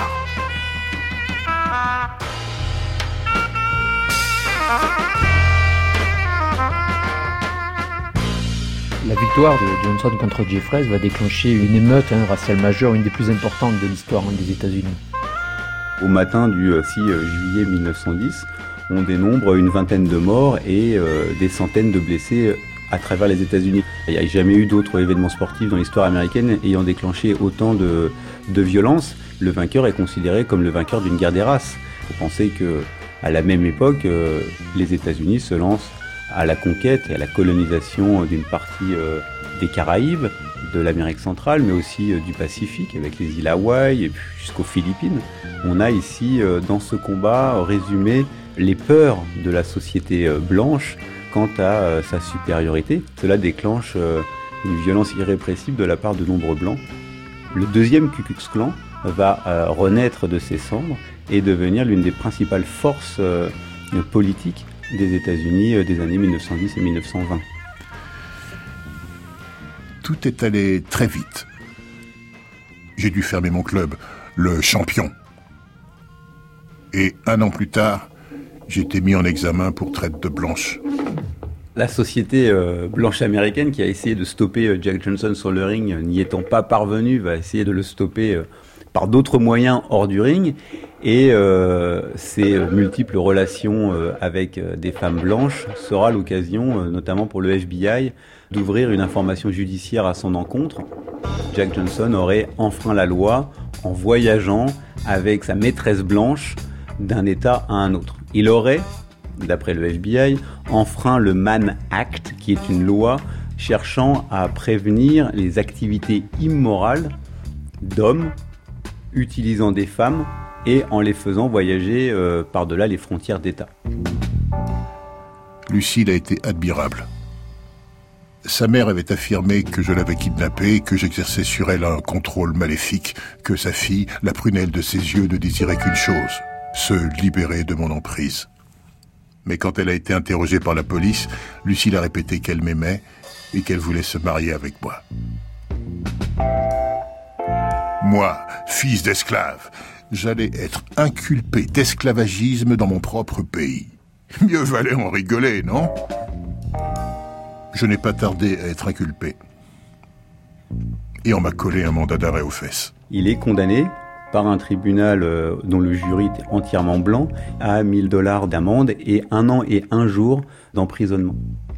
La victoire de Johnson contre Jeffreys va déclencher une émeute raciale majeure, une des plus importantes de l'histoire des États-Unis. Au matin du 6 juillet 1910, on dénombre une vingtaine de morts et des centaines de blessés à travers les États-Unis. Il n'y a jamais eu d'autres événements sportifs dans l'histoire américaine ayant déclenché autant de violence. Le vainqueur est considéré comme le vainqueur d'une guerre des races. Il faut penser qu'à la même époque, les États-Unis se lancent à la conquête et à la colonisation d'une partie des Caraïbes, de l'Amérique centrale, mais aussi du Pacifique, avec les îles Hawaï et puis jusqu'aux Philippines. On a ici, dans ce combat, résumé les peurs de la société blanche quant à sa supériorité. Cela déclenche une violence irrépressible de la part de nombreux blancs. Le deuxième Ku Klux Klan va renaître de ses cendres et devenir l'une des principales forces politiques des États-Unis des années 1910 et 1920. Tout est allé très vite. J'ai dû fermer mon club, le Champion. Et 1 an plus tard, j'ai été mis en examen pour traite de blanche. La société blanche américaine qui a essayé de stopper Jack Johnson sur le ring, n'y étant pas parvenue, va essayer de le stopper par d'autres moyens hors du ring. Et ces multiples relations avec des femmes blanches sera l'occasion, notamment pour le FBI, d'ouvrir une information judiciaire à son encontre. Jack Johnson aurait enfreint la loi en voyageant avec sa maîtresse blanche d'un État à un autre. Il aurait, d'après le FBI, enfreint le Mann Act, qui est une loi cherchant à prévenir les activités immorales d'hommes utilisant des femmes et en les faisant voyager par-delà les frontières d'État. Lucille a été admirable. Sa mère avait affirmé que je l'avais kidnappée, que j'exerçais sur elle un contrôle maléfique, que sa fille, la prunelle de ses yeux, ne désirait qu'une chose, se libérer de mon emprise. Mais quand elle a été interrogée par la police, Lucille a répété qu'elle m'aimait et qu'elle voulait se marier avec moi. Moi, fils d'esclave, j'allais être inculpé d'esclavagisme dans mon propre pays. Mieux valait en rigoler, non ? Je n'ai pas tardé à être inculpé. Et on m'a collé un mandat d'arrêt aux fesses. Il est condamné par un tribunal dont le jury était entièrement blanc à 1 000 $ d'amende et 1 an et 1 jour d'emprisonnement.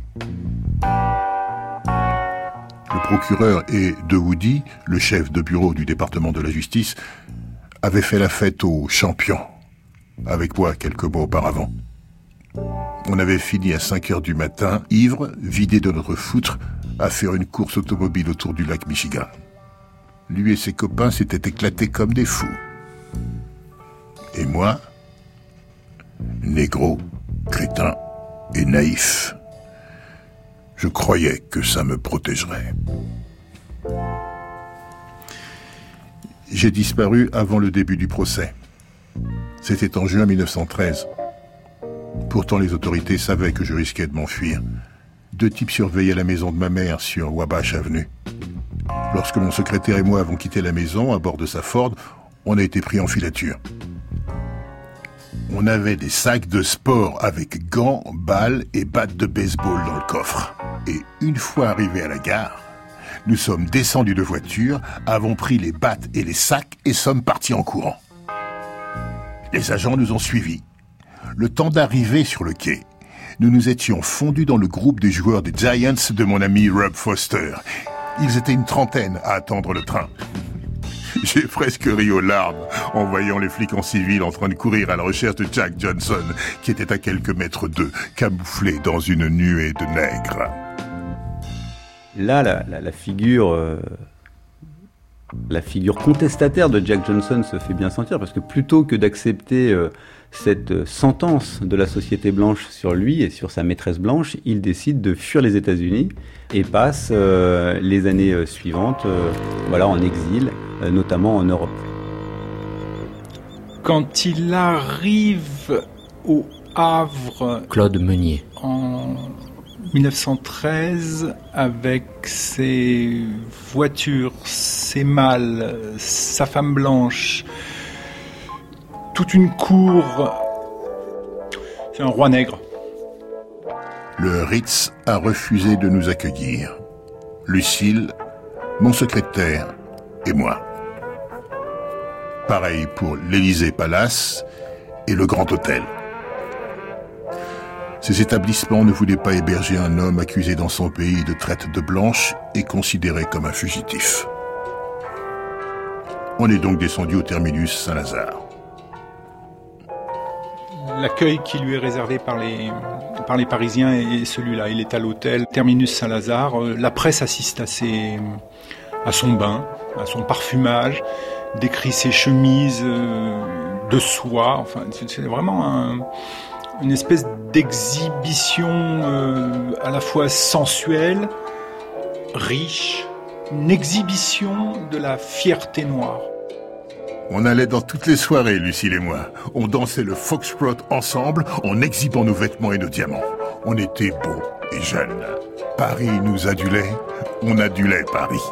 Le procureur et De Woody, le chef de bureau du département de la justice, avaient fait la fête au Champion, avec moi quelques mois auparavant. On avait fini à 5 heures du matin, ivres, vidés de notre foutre, à faire une course automobile autour du lac Michigan. Lui et ses copains s'étaient éclatés comme des fous. Et moi, négro, crétin et naïf, je croyais que ça me protégerait. J'ai disparu avant le début du procès. C'était en juin 1913. Pourtant, les autorités savaient que je risquais de m'enfuir. 2 types surveillaient la maison de ma mère sur Wabash Avenue. Lorsque mon secrétaire et moi avons quitté la maison à bord de sa Ford, on a été pris en filature. On avait des sacs de sport avec gants, balles et battes de baseball dans le coffre. Et une fois arrivés à la gare, nous sommes descendus de voiture, avons pris les battes et les sacs et sommes partis en courant. Les agents nous ont suivis. Le temps d'arriver sur le quai, nous nous étions fondus dans le groupe des joueurs des Giants de mon ami Rob Foster. Ils étaient une trentaine à attendre le train. J'ai presque ri aux larmes en voyant les flics en civil en train de courir à la recherche de Jack Johnson, qui était à quelques mètres d'eux, camouflé dans une nuée de nègres. Là, la figure contestataire de Jack Johnson se fait bien sentir, parce que plutôt que d'accepter cette sentence de la société blanche sur lui et sur sa maîtresse blanche, il décide de fuir les États-Unis et passe les années suivantes en exil, notamment en Europe. Quand il arrive au Havre... Claude Meunier. En 1913, avec ses voitures, ses malles, sa femme blanche, toute une cour... C'est un roi nègre. Le Ritz a refusé de nous accueillir. Lucille, mon secrétaire et moi. Pareil pour l'Élysée Palace et le Grand Hôtel. Ces établissements ne voulaient pas héberger un homme accusé dans son pays de traite de blanche et considéré comme un fugitif. On est donc descendu au terminus Saint-Lazare. L'accueil qui lui est réservé par les Parisiens est celui-là. Il est à l'hôtel Terminus Saint-Lazare. La presse assiste à son bain, à son parfumage, décrit ses chemises de soie. Enfin, c'est vraiment une espèce d'exhibition à la fois sensuelle, riche, une exhibition de la fierté noire. On allait dans toutes les soirées, Lucille et moi. On dansait le foxtrot ensemble en exhibant nos vêtements et nos diamants. On était beaux et jeunes. Paris nous adulait, on adulait Paris.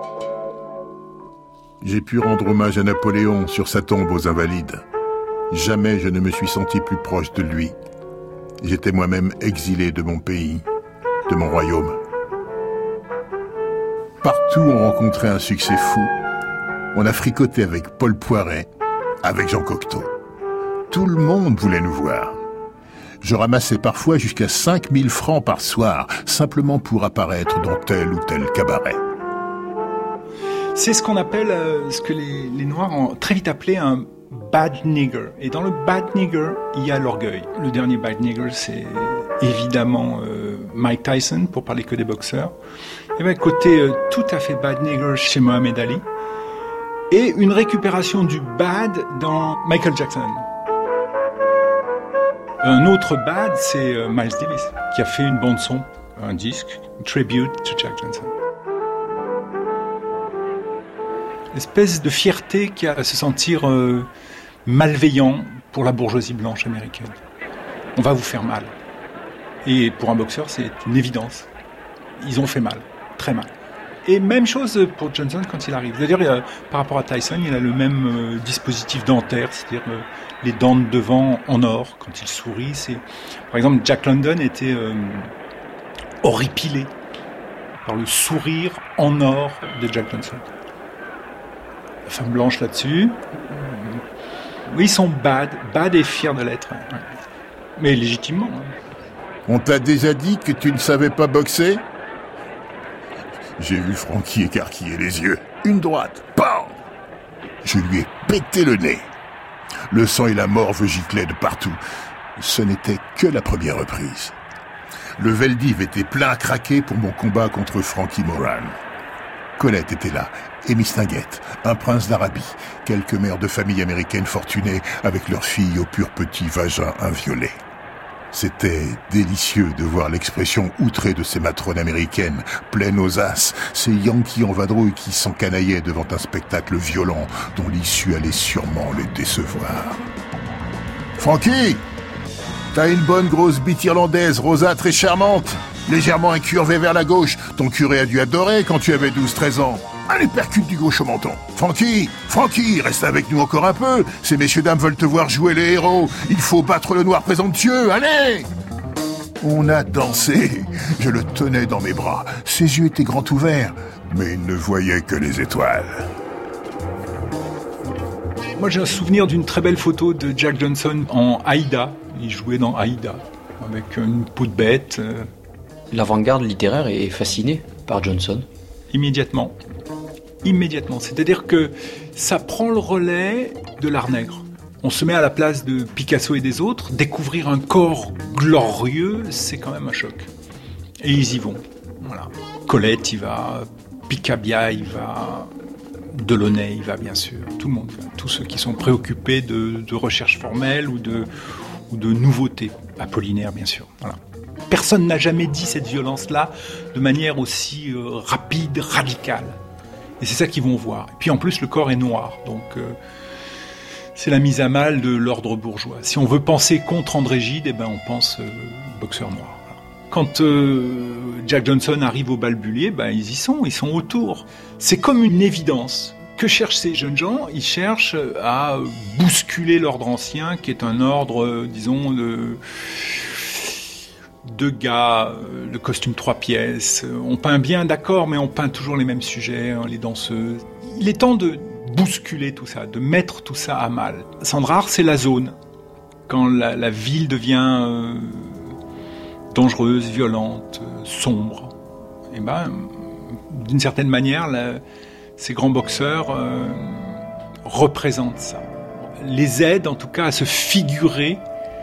J'ai pu rendre hommage à Napoléon sur sa tombe aux Invalides. Jamais je ne me suis senti plus proche de lui. J'étais moi-même exilé de mon pays, de mon royaume. Partout on rencontrait un succès fou. On a fricoté avec Paul Poiret, avec Jean Cocteau. Tout le monde voulait nous voir. Je ramassais parfois jusqu'à 5000 francs par soir, simplement pour apparaître dans tel ou tel cabaret. C'est ce qu'on appelle, ce que les Noirs ont très vite appelé un bad nigger. Et dans le bad nigger, il y a l'orgueil. Le dernier bad nigger, c'est évidemment Mike Tyson, pour parler que des boxeurs. Il y avait un côté tout à fait bad nigger chez Mohamed Ali. Et une récupération du bad dans Michael Jackson. Un autre bad, c'est Miles Davis, qui a fait une bande-son, un disque, une tribute to Jack Johnson. Espèce de fierté qui a à se sentir malveillant pour la bourgeoisie blanche américaine. On va vous faire mal. Et pour un boxeur, c'est une évidence. Ils ont fait mal, très mal. Et même chose pour Johnson quand il arrive. C'est-à-dire, par rapport à Tyson, il a le même dispositif dentaire, c'est-à-dire les dents de devant en or quand il sourit. Par exemple, Jack London était horripilé par le sourire en or de Jack Johnson. La femme blanche là-dessus. Oui, ils sont bad et fiers de l'être. Ouais. Mais légitimement. On t'a déjà dit que tu ne savais pas boxer ? J'ai vu Francky écarquiller les yeux. Une droite, bam ! Je lui ai pété le nez. Le sang et la morve giclaient de partout. Ce n'était que la première reprise. Le Veldiv était plein à craquer pour mon combat contre Frankie Moran. Colette était là, et Mistinguett, un prince d'Arabie, quelques mères de famille américaines fortunées avec leurs filles au pur petit vagin inviolé. C'était délicieux de voir l'expression outrée de ces matrones américaines, pleines aux as, ces Yankees en vadrouille qui s'encanaillaient devant un spectacle violent dont l'issue allait sûrement les décevoir. « Francky, t'as une bonne grosse bite irlandaise, rosâtre et charmante, légèrement incurvée vers la gauche. Ton curé a dû adorer quand tu avais 12-13 ans. Allez, percute du gauche au menton. Francky, reste avec nous encore un peu. Ces messieurs-dames veulent te voir jouer les héros. Il faut battre le noir présomptueux, allez !» On a dansé. Je le tenais dans mes bras. Ses yeux étaient grands ouverts, mais il ne voyait que les étoiles. Moi, j'ai un souvenir d'une très belle photo de Jack Johnson en Aïda. Il jouait dans Aïda, avec une peau de bête. L'avant-garde littéraire est fascinée par Johnson. Immédiatement. C'est-à-dire que ça prend le relais de l'art nègre. On se met à la place de Picasso et des autres. Découvrir un corps glorieux, c'est quand même un choc. Et ils y vont. Voilà. Colette y va, Picabia y va, Delaunay y va bien sûr. Tout le monde y va. Tous ceux qui sont préoccupés de recherche formelle ou de nouveautés. Apollinaire bien sûr. Voilà. Personne n'a jamais dit cette violence-là de manière aussi rapide, radicale. Et c'est ça qu'ils vont voir. Et puis en plus, le corps est noir. Donc C'est la mise à mal de l'ordre bourgeois. Si on veut penser contre André Gide, on pense boxeur noir. Quand Jack Johnson arrive au Balbulier, ils sont autour. C'est comme une évidence. Que cherchent ces jeunes gens ? Ils cherchent à bousculer l'ordre ancien, qui est un ordre, disons, de gars, le costume 3 pièces. On peint bien, d'accord, mais on peint toujours les mêmes sujets, les danseuses. Il est temps de bousculer tout ça, de mettre tout ça à mal. Sandrard, c'est la zone. Quand la ville devient dangereuse, violente, sombre, d'une certaine manière, ces grands boxeurs représentent ça. Les aident en tout cas à se figurer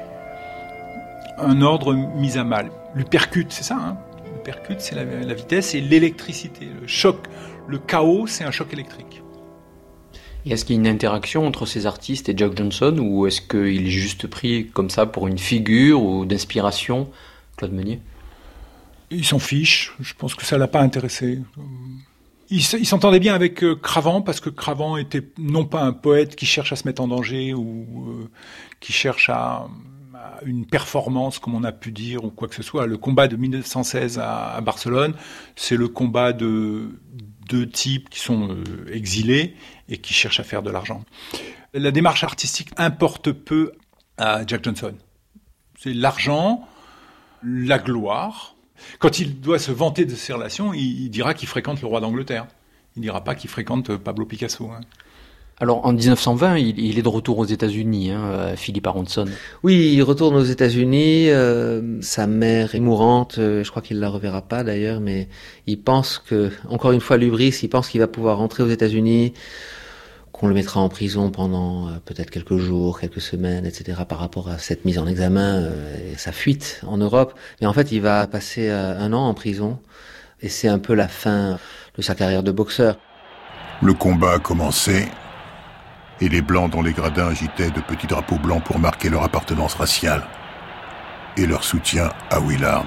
un ordre mis à mal. L'uppercut, c'est ça, hein. L'uppercut, c'est la vitesse et l'électricité. Le choc, le chaos, c'est un choc électrique. Et est-ce qu'il y a une interaction entre ces artistes et Jack Johnson, ou est-ce qu'il est juste pris comme ça pour une figure ou d'inspiration, Claude Meunier ? Il s'en fiche, je pense que ça l'a pas intéressé. Il s'entendait bien avec Cravant, parce que Cravant était non pas un poète qui cherche à se mettre en danger ou qui cherche à une performance, comme on a pu dire, ou quoi que ce soit. Le combat de 1916 à Barcelone, c'est le combat de deux types qui sont exilés et qui cherchent à faire de l'argent. La démarche artistique importe peu à Jack Johnson. C'est l'argent, la gloire. Quand il doit se vanter de ses relations, il dira qu'il fréquente le roi d'Angleterre. Il ne dira pas qu'il fréquente Pablo Picasso. Hein. Alors, en 1920, il est de retour aux États-Unis, Philip Aronson. Oui, il retourne aux États-Unis. Sa mère est mourante. Je crois qu'il la reverra pas d'ailleurs, mais il pense que, encore une fois, l'hubris, il pense qu'il va pouvoir rentrer aux États-Unis, qu'on le mettra en prison pendant peut-être quelques jours, quelques semaines, etc. par rapport à cette mise en examen et sa fuite en Europe. Mais en fait, il va passer 1 an en prison et c'est un peu la fin de sa carrière de boxeur. Le combat a commencé et les Blancs dans les gradins agitaient de petits drapeaux blancs pour marquer leur appartenance raciale et leur soutien à Willard.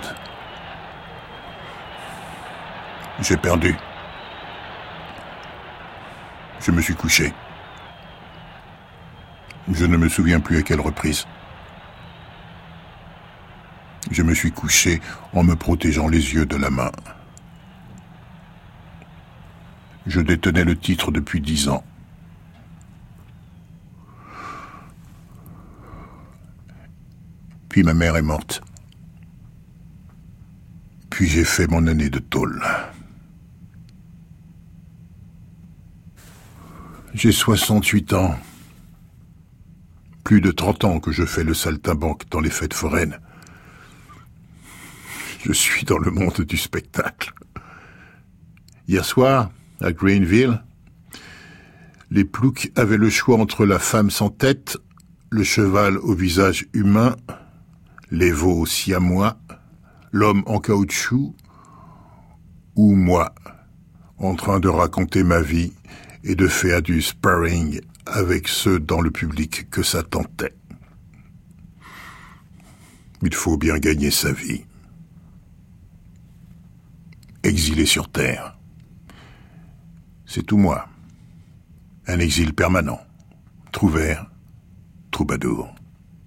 J'ai perdu. Je me suis couché. Je ne me souviens plus à quelle reprise. Je me suis couché en me protégeant les yeux de la main. Je détenais le titre depuis 10 ans. Puis ma mère est morte. Puis j'ai fait mon année de tôle. J'ai 68 ans. Plus de 30 ans que je fais le saltimbanque dans les fêtes foraines. Je suis dans le monde du spectacle. Hier soir, à Greenville, les ploucs avaient le choix entre la femme sans tête, le cheval au visage humain, les veaux siamois, l'homme en caoutchouc, ou moi, en train de raconter ma vie et de faire du sparring avec ceux dans le public que ça tentait. Il faut bien gagner sa vie. Exilé sur Terre. C'est tout moi. Un exil permanent. Trouvère, troubadour.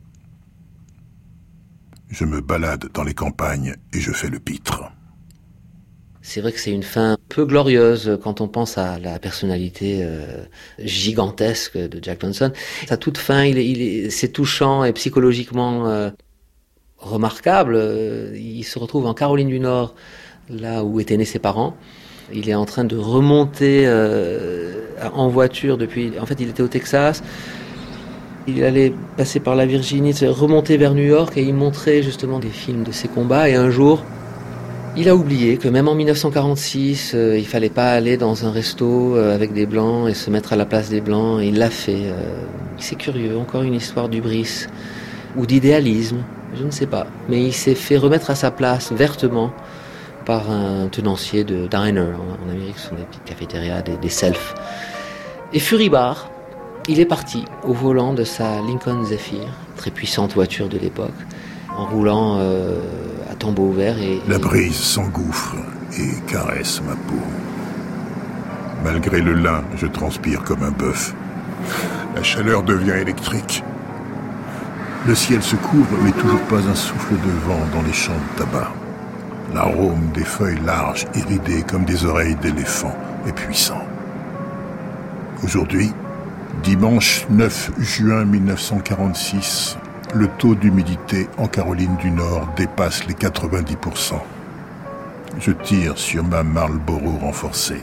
Je me balade dans les campagnes et je fais le pitre. C'est vrai que c'est une fin peu glorieuse quand on pense à la personnalité gigantesque de Jack Johnson. À toute fin, c'est touchant et psychologiquement remarquable. Il se retrouve en Caroline du Nord, là où étaient nés ses parents. Il est en train de remonter en voiture depuis... En fait, il était au Texas. Il allait passer par la Virginie, remonter vers New York et il montrait justement des films de ses combats. Et un jour... il a oublié que même en 1946, il fallait pas aller dans un resto avec des Blancs et se mettre à la place des Blancs. Et il l'a fait. C'est curieux, encore une histoire d'hubris ou d'idéalisme, je ne sais pas. Mais il s'est fait remettre à sa place vertement par un tenancier de diner. En Amérique, ce sont des petites cafétérias, des selfs. Et furibard, il est parti au volant de sa Lincoln Zephyr, très puissante voiture de l'époque, en roulant à tombeau ouvert. La brise s'engouffre et caresse ma peau. Malgré le lin, je transpire comme un bœuf. La chaleur devient électrique. Le ciel se couvre, mais toujours pas un souffle de vent dans les champs de tabac. L'arôme des feuilles larges et ridées comme des oreilles d'éléphant est puissant. Aujourd'hui, dimanche 9 juin 1946, le taux d'humidité en Caroline du Nord dépasse les 90%. Je tire sur ma Marlboro renforcée.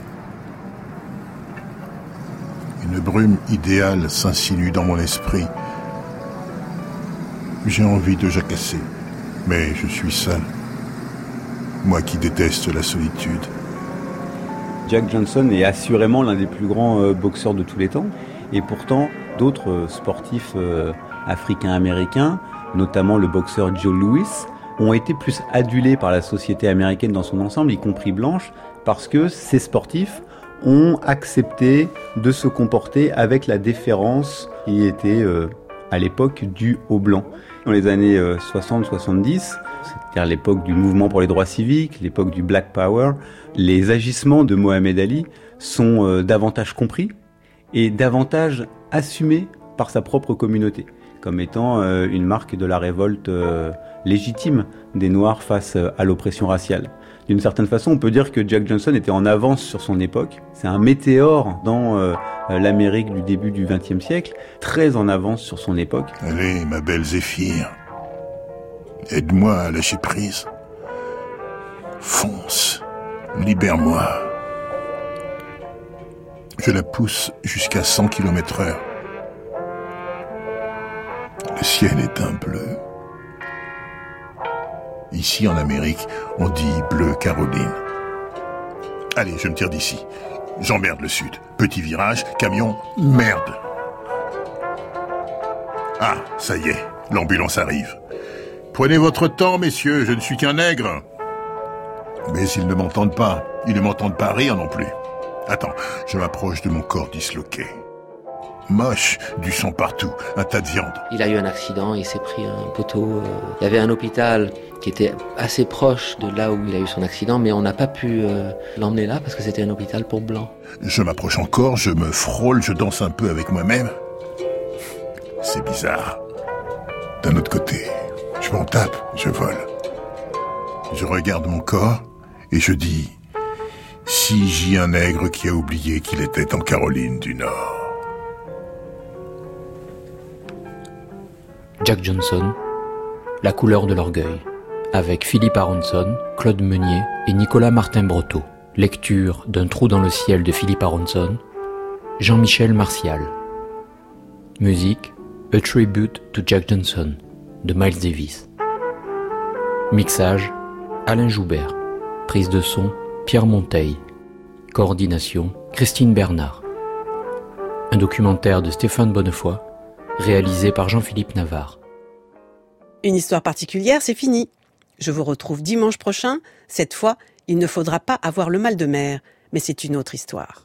Une brume idéale s'insinue dans mon esprit. J'ai envie de jacasser, mais je suis seul. Moi qui déteste la solitude. Jack Johnson est assurément l'un des plus grands boxeurs de tous les temps. Et pourtant, d'autres sportifs africains-américains, notamment le boxeur Joe Louis, ont été plus adulés par la société américaine dans son ensemble, y compris blanche, parce que ces sportifs ont accepté de se comporter avec la déférence qui était à l'époque due aux Blancs. Dans les années 60-70, c'est-à-dire l'époque du mouvement pour les droits civiques, l'époque du Black Power, les agissements de Mohamed Ali sont davantage compris et davantage assumés par sa propre communauté, comme étant une marque de la révolte légitime des Noirs face à l'oppression raciale. D'une certaine façon, on peut dire que Jack Johnson était en avance sur son époque. C'est un météore dans l'Amérique du début du XXe siècle, très en avance sur son époque. Allez, ma belle Zéphyr, aide-moi à lâcher prise. Fonce, libère-moi. Je la pousse jusqu'à 100 km/h. Le ciel est un bleu. Ici, en Amérique, on dit bleu Caroline. Allez, je me tire d'ici. J'emmerde le sud. Petit virage, camion, merde. Ah, ça y est, l'ambulance arrive. Prenez votre temps, messieurs, je ne suis qu'un nègre. Mais ils ne m'entendent pas. Ils ne m'entendent pas rire non plus. Attends, je m'approche de mon corps disloqué. Moche, du sang partout, un tas de viande. Il a eu un accident, il s'est pris un poteau. Il y avait un hôpital qui était assez proche de là où il a eu son accident, mais on n'a pas pu l'emmener là parce que c'était un hôpital pour blancs. Je m'approche encore, je me frôle, je danse un peu avec moi-même. C'est bizarre. D'un autre côté, je m'en tape, je vole. Je regarde mon corps et je dis... Si j'y un nègre qui a oublié qu'il était en Caroline du Nord. Jack Johnson, La couleur de l'orgueil, avec Philippe Aronson, Claude Meunier et Nicolas Martin-Breteau. Lecture d'Un trou dans le ciel de Philippe Aronson, Jean-Michel Martial. Musique, A Tribute to Jack Johnson, de Miles Davis. Mixage, Alain Joubert. Prise de son, Pierre Monteil. Coordination, Christine Bernard. Un documentaire de Stéphane Bonnefoy, réalisé par Jean-Philippe Navarre. Une histoire particulière, c'est fini. Je vous retrouve dimanche prochain. Cette fois, il ne faudra pas avoir le mal de mer, mais c'est une autre histoire.